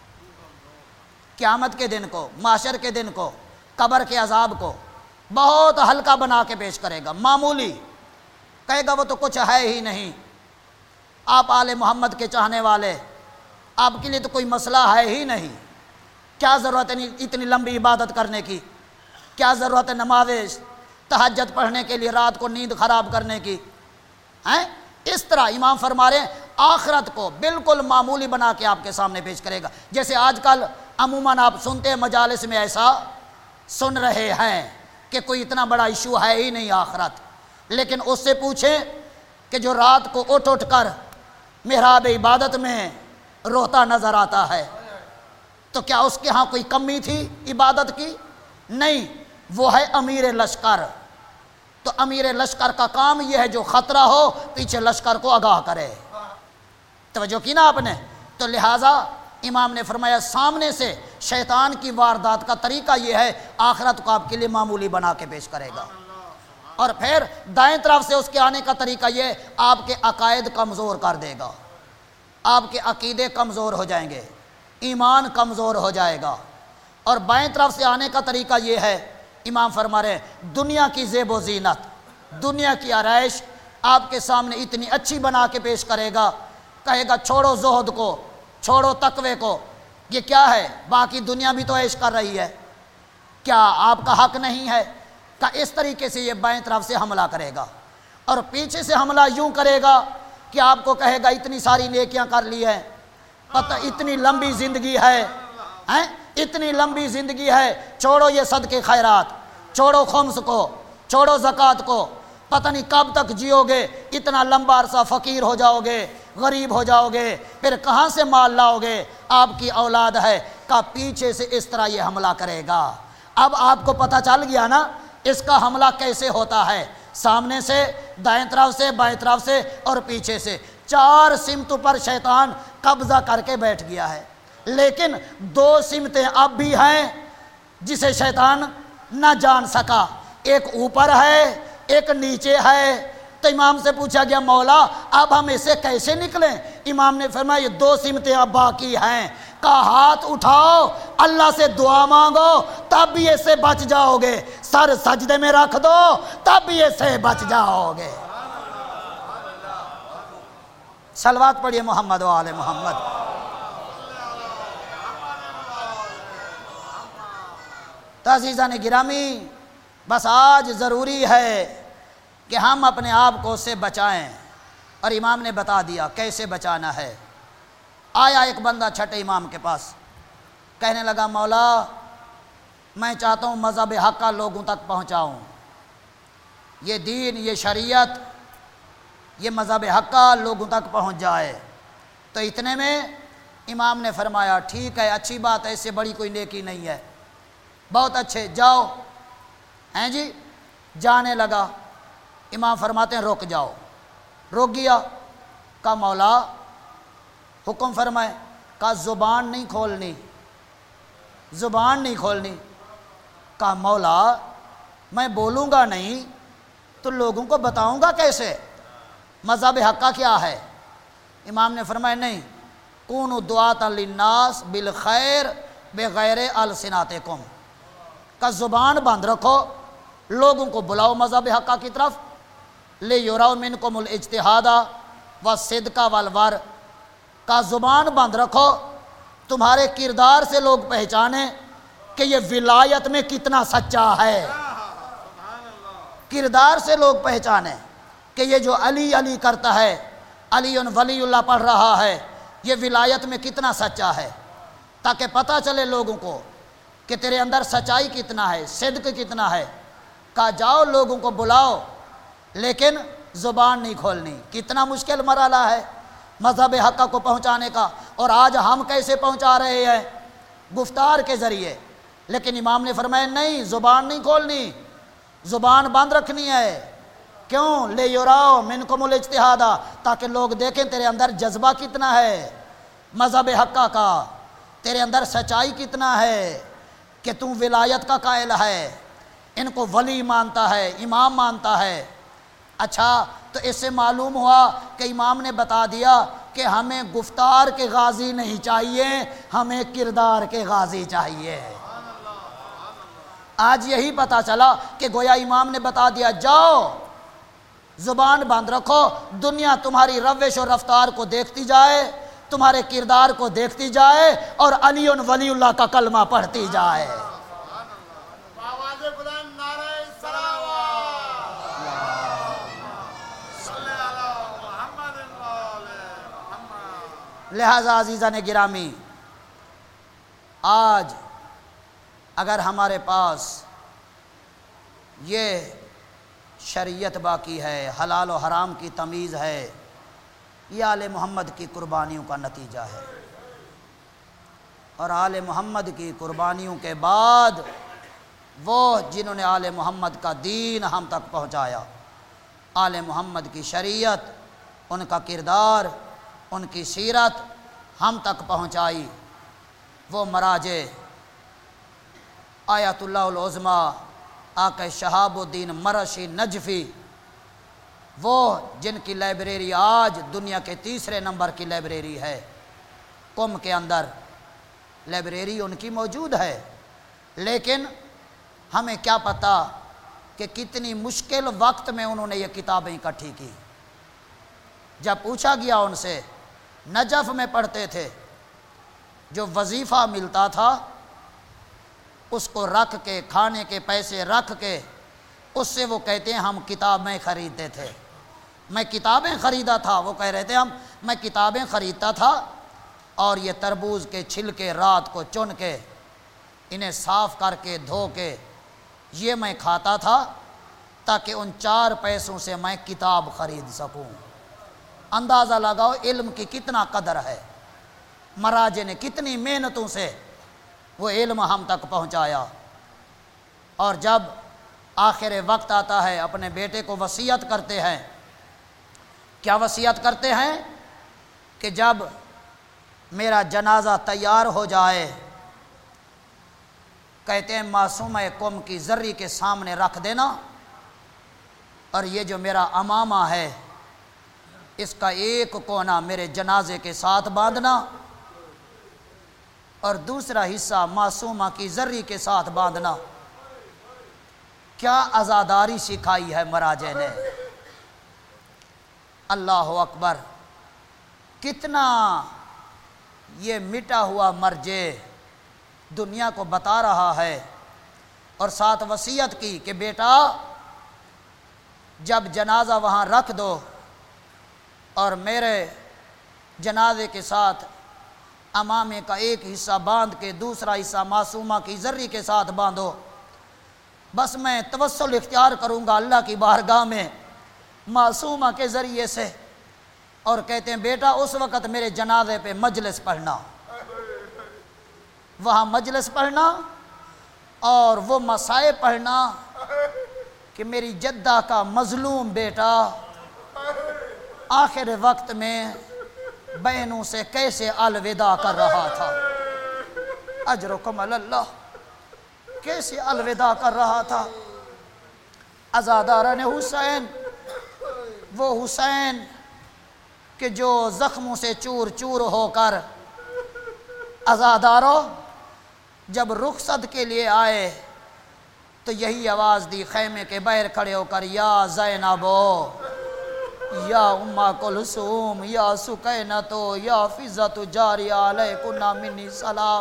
قیامت کے دن کو، محشر کے دن کو، قبر کے عذاب کو بہت ہلکا بنا کے پیش کرے گا، معمولی کہے گا وہ تو کچھ ہے ہی نہیں، آپ آل محمد کے چاہنے والے، آپ کے لیے تو کوئی مسئلہ ہے ہی نہیں، کیا ضرورت ہے اتنی لمبی عبادت کرنے کی، کیا ضرورت ہے نماز تہجد پڑھنے کے لیے رات کو نیند خراب کرنے کی ہیں؟ اس طرح امام فرما رہے ہیں آخرت کو بالکل معمولی بنا کے آپ کے سامنے پیش کرے گا۔ جیسے آج کل عموماً آپ سنتے ہیں مجالس میں ایسا سن رہے ہیں کہ کوئی اتنا بڑا ایشو ہے ہی نہیں آخرت، لیکن اس سے پوچھیں کہ جو رات کو اٹھ اٹھ کر محراب عبادت میں روتا نظر آتا ہے تو کیا اس کے ہاں کوئی کمی تھی عبادت کی؟ نہیں، وہ ہے امیر لشکر۔ تو امیر لشکر کا کام یہ ہے جو خطرہ ہو پیچھے لشکر کو آگاہ کرے۔ توجہ کی نا آپ نے؟ تو لہٰذا امام نے فرمایا سامنے سے شیطان کی واردات کا طریقہ یہ ہے آخرت کو آپ کے لیے معمولی بنا کے پیش کرے گا، اور پھر دائیں طرف سے اس کے آنے کا طریقہ یہ آپ کے عقائد کمزور کر دے گا، آپ کے عقیدے کمزور ہو جائیں گے، ایمان کمزور ہو جائے گا۔ اور بائیں طرف سے آنے کا طریقہ یہ ہے امام فرما رہے ہیں دنیا کی زیب و زینت، دنیا کی آرائش آپ کے سامنے اتنی اچھی بنا کے پیش کرے گا، کہے گا چھوڑو زہد کو، چھوڑو تقوی کو، یہ کیا ہے، باقی دنیا بھی تو عیش کر رہی ہے، کیا آپ کا حق نہیں ہے؟ کہ اس طریقے سے یہ بائیں طرف سے حملہ کرے گا، اور پیچھے سے حملہ یوں کرے گا کہ آپ کو کہے گا اتنی ساری نیکیاں کر لی ہیں، پتہ اتنی لمبی زندگی ہے، ہیں اتنی لمبی زندگی ہے، چھوڑو یہ صدقے خیرات، چھوڑو خمس کو، چھوڑو زکوٰۃ کو، پتہ نہیں کب تک جیو گے، اتنا لمبا عرصہ فقیر ہو جاؤ گے، غریب ہو جاؤ گے، پھر کہاں سے مال لاؤ گے؟ آپ کی اولاد ہے کا پیچھے سے اس طرح یہ حملہ کرے گا۔ اب آپ کو پتہ چل گیا نا اس کا حملہ کیسے ہوتا ہے، سامنے سے، دائیں طرف سے، بائیں طرف سے اور پیچھے سے، چار سمتوں پر شیطان قبضہ کر کے بیٹھ گیا ہے۔ لیکن دو سمتیں اب بھی ہیں جسے شیطان نہ جان سکا، ایک اوپر ہے ایک نیچے ہے۔ تو امام سے پوچھا گیا مولا اب ہم اسے کیسے نکلیں؟ امام نے فرمایا یہ دو سمتیں اب باقی ہیں، کا ہاتھ اٹھاؤ اللہ سے دعا مانگو تب بھی اس سے بچ جاؤ گے، سر سجدے میں رکھ دو تب بھی اس سے بچ جاؤ گے۔ صلوات پڑھیے محمد و آل محمد۔ تو عزیزان گرامی، بس آج ضروری ہے کہ ہم اپنے آپ کو اس سے بچائیں، اور امام نے بتا دیا کیسے بچانا ہے۔ آیا ایک بندہ چھٹے امام کے پاس، کہنے لگا مولا میں چاہتا ہوں مذہب حق کا لوگوں تک پہنچاؤں، یہ دین، یہ شریعت، یہ مذہب حق کا لوگوں تک پہنچ جائے۔ تو اتنے میں امام نے فرمایا ٹھیک ہے، اچھی بات ہے، اس سے بڑی کوئی نیکی نہیں ہے، بہت اچھے، جاؤ۔ ہیں جی، جانے لگا۔ امام فرماتے ہیں رک جاؤ، رک گیا۔ کہا مولا حکم فرمائے۔ کہا زبان نہیں کھولنی، زبان نہیں کھولنی۔ کہا مولا میں بولوں گا نہیں تو لوگوں کو بتاؤں گا کیسے مذہب حق کا کیا ہے؟ امام نے فرمایا نہیں، کونوا دعاۃ للناس بالخیر بغیر السناتکم، کا زبان بند رکھو، لوگوں کو بلاؤ مذہب حق کی طرف، لیروا منکم الاجتہاد والصدق والور، کا زبان بند رکھو، تمہارے کردار سے لوگ پہچانیں کہ یہ ولایت میں کتنا سچا ہے، کردار سے لوگ پہچانیں کہ یہ جو علی علی کرتا ہے، علی ولی اللہ پڑھ رہا ہے، یہ ولایت میں کتنا سچا ہے، تاکہ پتہ چلے لوگوں کو کہ تیرے اندر سچائی کتنا ہے، صدق کتنا ہے۔ کہا جاؤ لوگوں کو بلاؤ، لیکن زبان نہیں کھولنی۔ کتنا مشکل مرحلہ ہے مذہب حق کو پہنچانے کا، اور آج ہم کیسے پہنچا رہے ہیں؟ گفتار کے ذریعے۔ لیکن امام نے فرمایا نہیں، زبان نہیں کھولنی، زبان بند رکھنی ہے۔ کیوں؟ لیراؤ منکم الاجتہاد، تاکہ لوگ دیکھیں تیرے اندر جذبہ کتنا ہے مذہب حق کا، تیرے اندر سچائی کتنا ہے کہ تم ولایت کا قائل ہے، ان کو ولی مانتا ہے، امام مانتا ہے۔ اچھا، تو اس سے معلوم ہوا کہ امام نے بتا دیا کہ ہمیں گفتار کے غازی نہیں چاہیے، ہمیں کردار کے غازی چاہیے۔ آج یہی پتا چلا کہ گویا امام نے بتا دیا جاؤ زبان بند رکھو، دنیا تمہاری روش و رفتار کو دیکھتی جائے، تمہارے کردار کو دیکھتی جائے، اور علی ولی اللہ کا کلمہ پڑھتی جائے۔ لہذا عزیزان گرامی، آج اگر ہمارے پاس یہ شریعت باقی ہے، حلال و حرام کی تمیز ہے، یہ آل محمد کی قربانیوں کا نتیجہ ہے، اور آل محمد کی قربانیوں کے بعد وہ جنہوں نے آل محمد کا دین ہم تک پہنچایا، آل محمد کی شریعت، ان کا کردار، ان کی سیرت ہم تک پہنچائی، وہ مراجع آیت اللہ العظمیٰ آقا شہاب الدین مرشی نجفی، وہ جن کی لائبریری آج دنیا کے تیسرے نمبر کی لائبریری ہے، قم کے اندر لائبریری ان کی موجود ہے، لیکن ہمیں کیا پتہ کہ کتنی مشکل وقت میں انہوں نے یہ کتابیں اکٹھی کی۔ جب پوچھا گیا ان سے، نجف میں پڑھتے تھے، جو وظیفہ ملتا تھا اس کو رکھ کے، کھانے کے پیسے رکھ کے، اس سے وہ کہتے ہیں ہم کتابیں خریدتے تھے، میں کتابیں خریدا تھا، وہ کہہ رہے تھے ہم میں کتابیں خریدتا تھا، اور یہ تربوز کے چھلکے رات کو چن کے انہیں صاف کر کے دھو کے یہ میں کھاتا تھا تاکہ ان چار پیسوں سے میں کتاب خرید سکوں۔ اندازہ لگاؤ علم کی کتنا قدر ہے، مراجع نے کتنی محنتوں سے وہ علم ہم تک پہنچایا۔ اور جب آخر وقت آتا ہے اپنے بیٹے کو وصیت کرتے ہیں۔ کیا وصیت کرتے ہیں؟ کہ جب میرا جنازہ تیار ہو جائے، کہتے ہیں معصومہ قوم کی زری کے سامنے رکھ دینا، اور یہ جو میرا امامہ ہے اس کا ایک کونا میرے جنازے کے ساتھ باندھنا، اور دوسرا حصہ معصومہ کی زری کے ساتھ باندھنا۔ کیا عزاداری سکھائی ہے مراجع نے! اللہ اکبر! کتنا یہ مٹا ہوا مرجع دنیا کو بتا رہا ہے، اور ساتھ وصیت کی کہ بیٹا جب جنازہ وہاں رکھ دو اور میرے جنازے کے ساتھ امامے کا ایک حصہ باندھ کے دوسرا حصہ معصومہ کی زری کے ساتھ باندھو، بس میں توسل اختیار کروں گا اللہ کی بارگاہ میں معصومہ کے ذریعے سے۔ اور کہتے ہیں بیٹا اس وقت میرے جنازے پہ مجلس پڑھنا، وہاں مجلس پڑھنا اور وہ مسائل پڑھنا کہ میری جدہ کا مظلوم بیٹا آخر وقت میں بہنوں سے کیسے الوداع کر رہا تھا، اجرکم اللہ، کیسے الوداع کر رہا تھا۔ عزاداران حسین، وہ حسین کہ جو زخموں سے چور چور ہو کر عزاداروں جب رخصت کے لیے آئے تو یہی آواز دی خیمے کے باہر کھڑے ہو کر، یا زینبو، یا ام کلثوم، یا سکینتو، یا فضۃ جاریہ علیکن منی سلام۔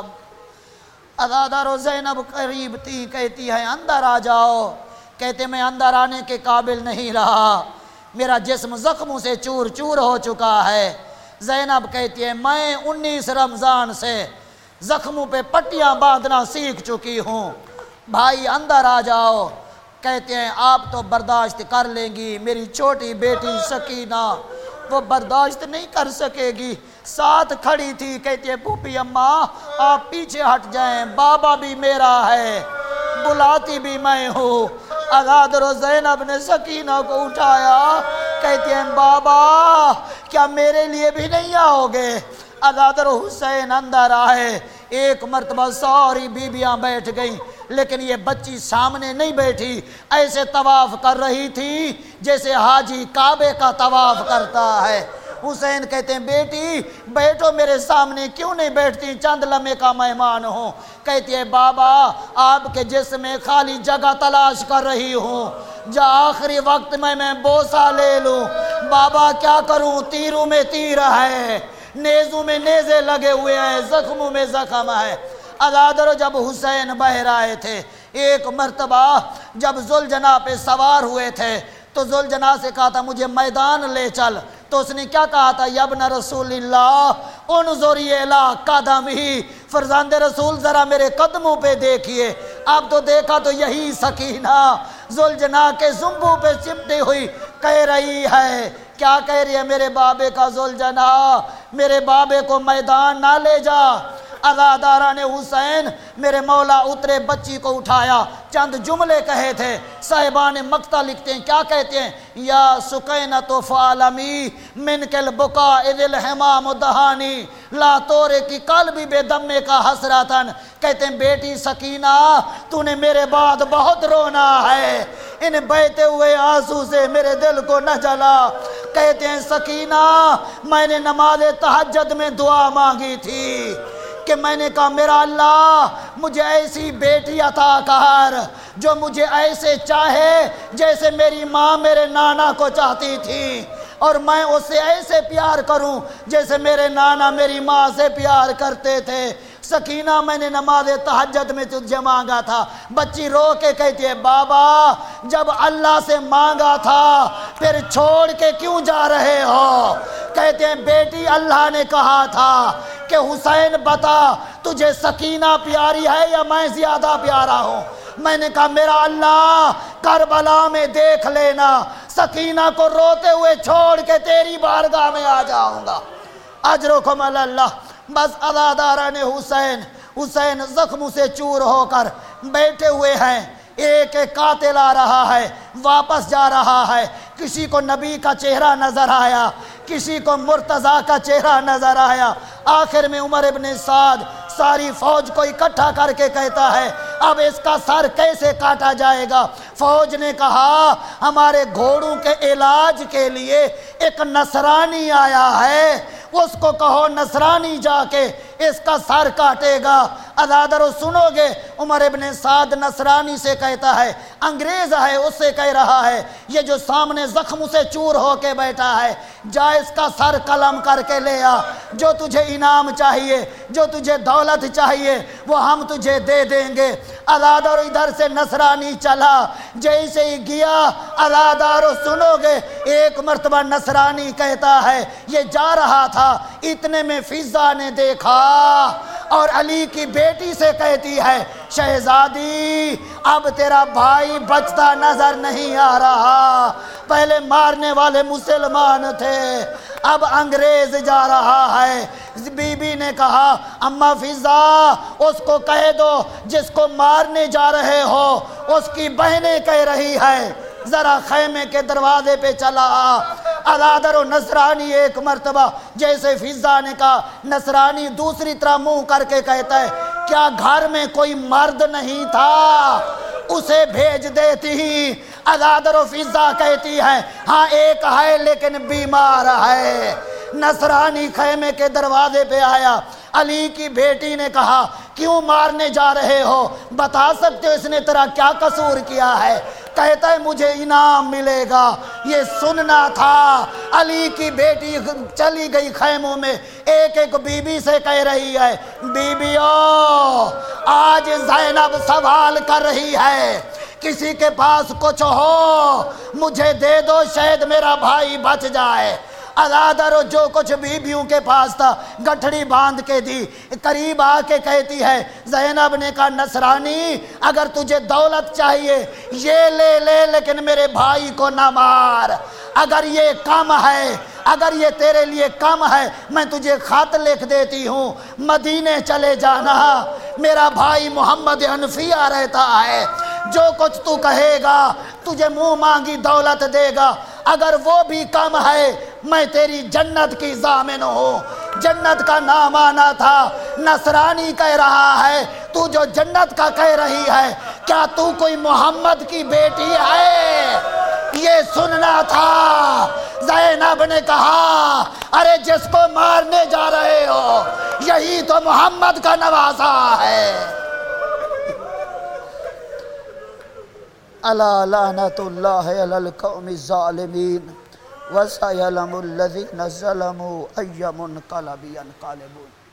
عزادارو زینب قریب تھی، کہتی ہے اندر آ جاؤ۔ کہتے میں اندر آنے کے قابل نہیں رہا، میرا جسم زخموں سے چور چور ہو چکا ہے۔ زینب کہتی ہے میں انیس رمضان سے زخموں پہ پٹیاں باندھنا سیکھ چکی ہوں، بھائی اندر آ جاؤ۔ کہتے ہیں آپ تو برداشت کر لیں گی، میری چھوٹی بیٹی سکینہ وہ برداشت نہیں کر سکے گی، ساتھ کھڑی تھی۔ کہتی ہے پھوپھی اماں آپ پیچھے ہٹ جائیں، بابا بھی میرا ہے، بلاتی بھی میں ہوں۔ عزادر و زینب نے سکینہ کو اٹھایا، کہتی ہیں بابا کیا میرے لیے بھی نہیں آؤ گے؟ عزادر و حسین اندر آئے، ایک مرتبہ ساری بیویاں بیٹھ گئیں، لیکن یہ بچی سامنے نہیں بیٹھی، ایسے طواف کر رہی تھی جیسے حاجی کعبے کا طواف کرتا ہے۔ حسین کہتے ہیں بیٹی بیٹھو میرے سامنے، کیوں نہیں بیٹھتی؟ چند لمحے کا مہمان ہوں۔ کہتی ہے بابا آپ کے جسم میں خالی جگہ تلاش کر رہی ہوں، جا آخری وقت میں میں بوسہ لے لوں۔ بابا کیا کروں، تیروں میں تیر ہے، نیزوں میں نیزے لگے ہوئے ہیں، زخموں میں زخم ہے۔ عزادر جب حسین باہر آئے تھے، ایک مرتبہ جب ذوالجناح پہ سوار ہوئے تھے تو ذوالجناح سے کہا تھا مجھے میدان لے چل، تو اس نے کیا کہا تھا؟ یا ابن رسول اللہ انظری الی قدمی، فرزند رسول ذرا میرے قدموں پہ دیکھیے۔ اب تو دیکھا تو یہی سکینہ ذوالجناح کے زنبوں پہ چپٹی ہوئی کہہ رہی ہے، کیا کہہ رہی ہے؟ میرے بابے کا ذوالجناح، میرے بابے کو میدان نہ لے جا۔ عزاداران حسین میرے مولا اترے، بچی کو اٹھایا، چند جملے کہے تھے۔ صاحبان مقطع لکھتے ہیں، کیا کہتے ہیں؟ یا سکینۃ فعلمی من کل بکا اذ الحمام دہانی لا تورے کی قلبی بے دمے کا حسرتن۔ کہتے ہیں بیٹی سکینہ تو نے میرے بعد بہت رونا ہے، ان بہتے ہوئے آنسو سے میرے دل کو نہ جلا۔ کہتے ہیں سکینہ میں نے نماز تہجد میں دعا مانگی تھی کہ میں نے کہا میرا اللہ مجھے ایسی بیٹی عطا کر جو مجھے ایسے چاہے جیسے میری ماں میرے نانا کو چاہتی تھی، اور میں اسے ایسے پیار کروں جیسے میرے نانا میری ماں سے پیار کرتے تھے۔ سکینہ میں نے نماز تہجد میں تجھے مانگا تھا۔ بچی رو کے کہتی ہے بابا جب اللہ سے مانگا تھا پھر چھوڑ کے کیوں جا رہے ہو؟ کہتے ہیں بیٹی اللہ نے کہا تھا کہ حسین بتا تجھے سکینہ پیاری ہے یا میں زیادہ پیارا ہوں؟ میں نے کہا میرا اللہ کربلا میں دیکھ لینا، سکینہ کو روتے ہوئے چھوڑ کے تیری بارگاہ میں آ جاؤں گا۔ اجرکم علی اللہ۔ بس عزادارہ نے حسین حسین زخموں سے چور ہو کر بیٹھے ہوئے ہیں، ایک ایک قاتل آ رہا ہے، واپس جا رہا ہے، کسی کو نبی کا چہرہ نظر آیا، کسی کو مرتضیٰ کا چہرہ نظر آیا۔ آخر میں عمر ابن سعد ساری فوج کو اکٹھا کر کے کہتا ہے اب اس کا سر کیسے کاٹا جائے گا؟ فوج نے کہا ہمارے گھوڑوں کے علاج کے لیے ایک نصرانی آیا ہے، اس کو کہو نصرانی جا کے اس کا سر کاٹے گا۔ عزادارو سنو گے، عمر ابن سعد نصرانی سے کہتا ہے، انگریز ہے اس سے کہہ رہا ہے یہ جو سامنے زخم سے چور ہو کے بیٹھا ہے جا اس کا سر قلم کر کے لے آ، جو تجھے انعام چاہیے، جو تجھے دولت چاہیے وہ ہم تجھے دے دیں گے۔ عزادارو ادھر سے نصرانی چلا، جیسے ہی گیا عزادارو سنو گے ایک مرتبہ نصرانی کہتا ہے یہ جا رہا تھا، اتنے میں فضا نے دیکھا اور علی کی بیٹی سے کہتی ہے شہزادی اب تیرا بھائی بچتا نظر نہیں آ رہا، پہلے مارنے والے مسلمان تھے اب انگریز جا رہا ہے۔ بی بی نے کہا اماں فضا اس کو کہہ دو جس کو مارنے جا رہے ہو اس کی بہنیں کہہ رہی ہے، ذرا خیمے کے دروازے پہ چلا آ۔ عزادارو نصرانی ایک مرتبہ جیسے فضا نے کہا، نصرانی دوسری طرح منہ کر کے کہتا ہے کیا گھر میں کوئی مرد نہیں تھا اسے بھیج دیتی؟ عزادارو فضا کہتی ہے ہاں ایک ہے لیکن بیمار ہے۔ نصرانی خیمے کے دروازے پہ آیا، علی کی بیٹی نے کہا کیوں مارنے جا رہے ہو، بتا سکتے ہو اس نے تیرا کیا قصور کیا ہے؟ کہتا ہے مجھے انعام ملے گا۔ یہ سننا تھا۔ علی کی بیٹی چلی گئی خیموں میں، ایک ایک بی بی سے کہہ رہی ہے بی بیو آج زینب سوال کر رہی ہے کسی کے پاس کچھ ہو مجھے دے دو شاید میرا بھائی بچ جائے۔ عزادارو جو کچھ بیبیوں کے پاس تھا گٹھڑی باندھ کے دی، قریب آ کے کہتی ہے زینب نے کہا نصرانی اگر تجھے دولت چاہیے یہ لے لے لیکن میرے بھائی کو نہ مار، اگر یہ کم ہے اگر یہ تیرے لیے کم ہے میں تجھے خط لکھ دیتی ہوں مدینے چلے جانا، میرا بھائی محمد حنفیہ رہتا ہے، جو کچھ تو کہے گا تجھے منہ مانگی دولت دے گا، اگر وہ بھی کم ہے میں تیری جنت کی ضامن ہوں۔ جنت کا نام آنا تھا، نصرانی کہہ رہا ہے تو جو جنت کا کہہ رہی ہے کیا تو کوئی محمد کی بیٹی ہے؟ یہ سننا تھا۔ زینب نے کہا ارے جس کو مارنے جا رہے ہو یہی تو محمد کا نواسا ہے۔ الا لعنت اللہ علی القوم الظالمین وسیعلم الذین ظلموا ای منقلب ینقلبون۔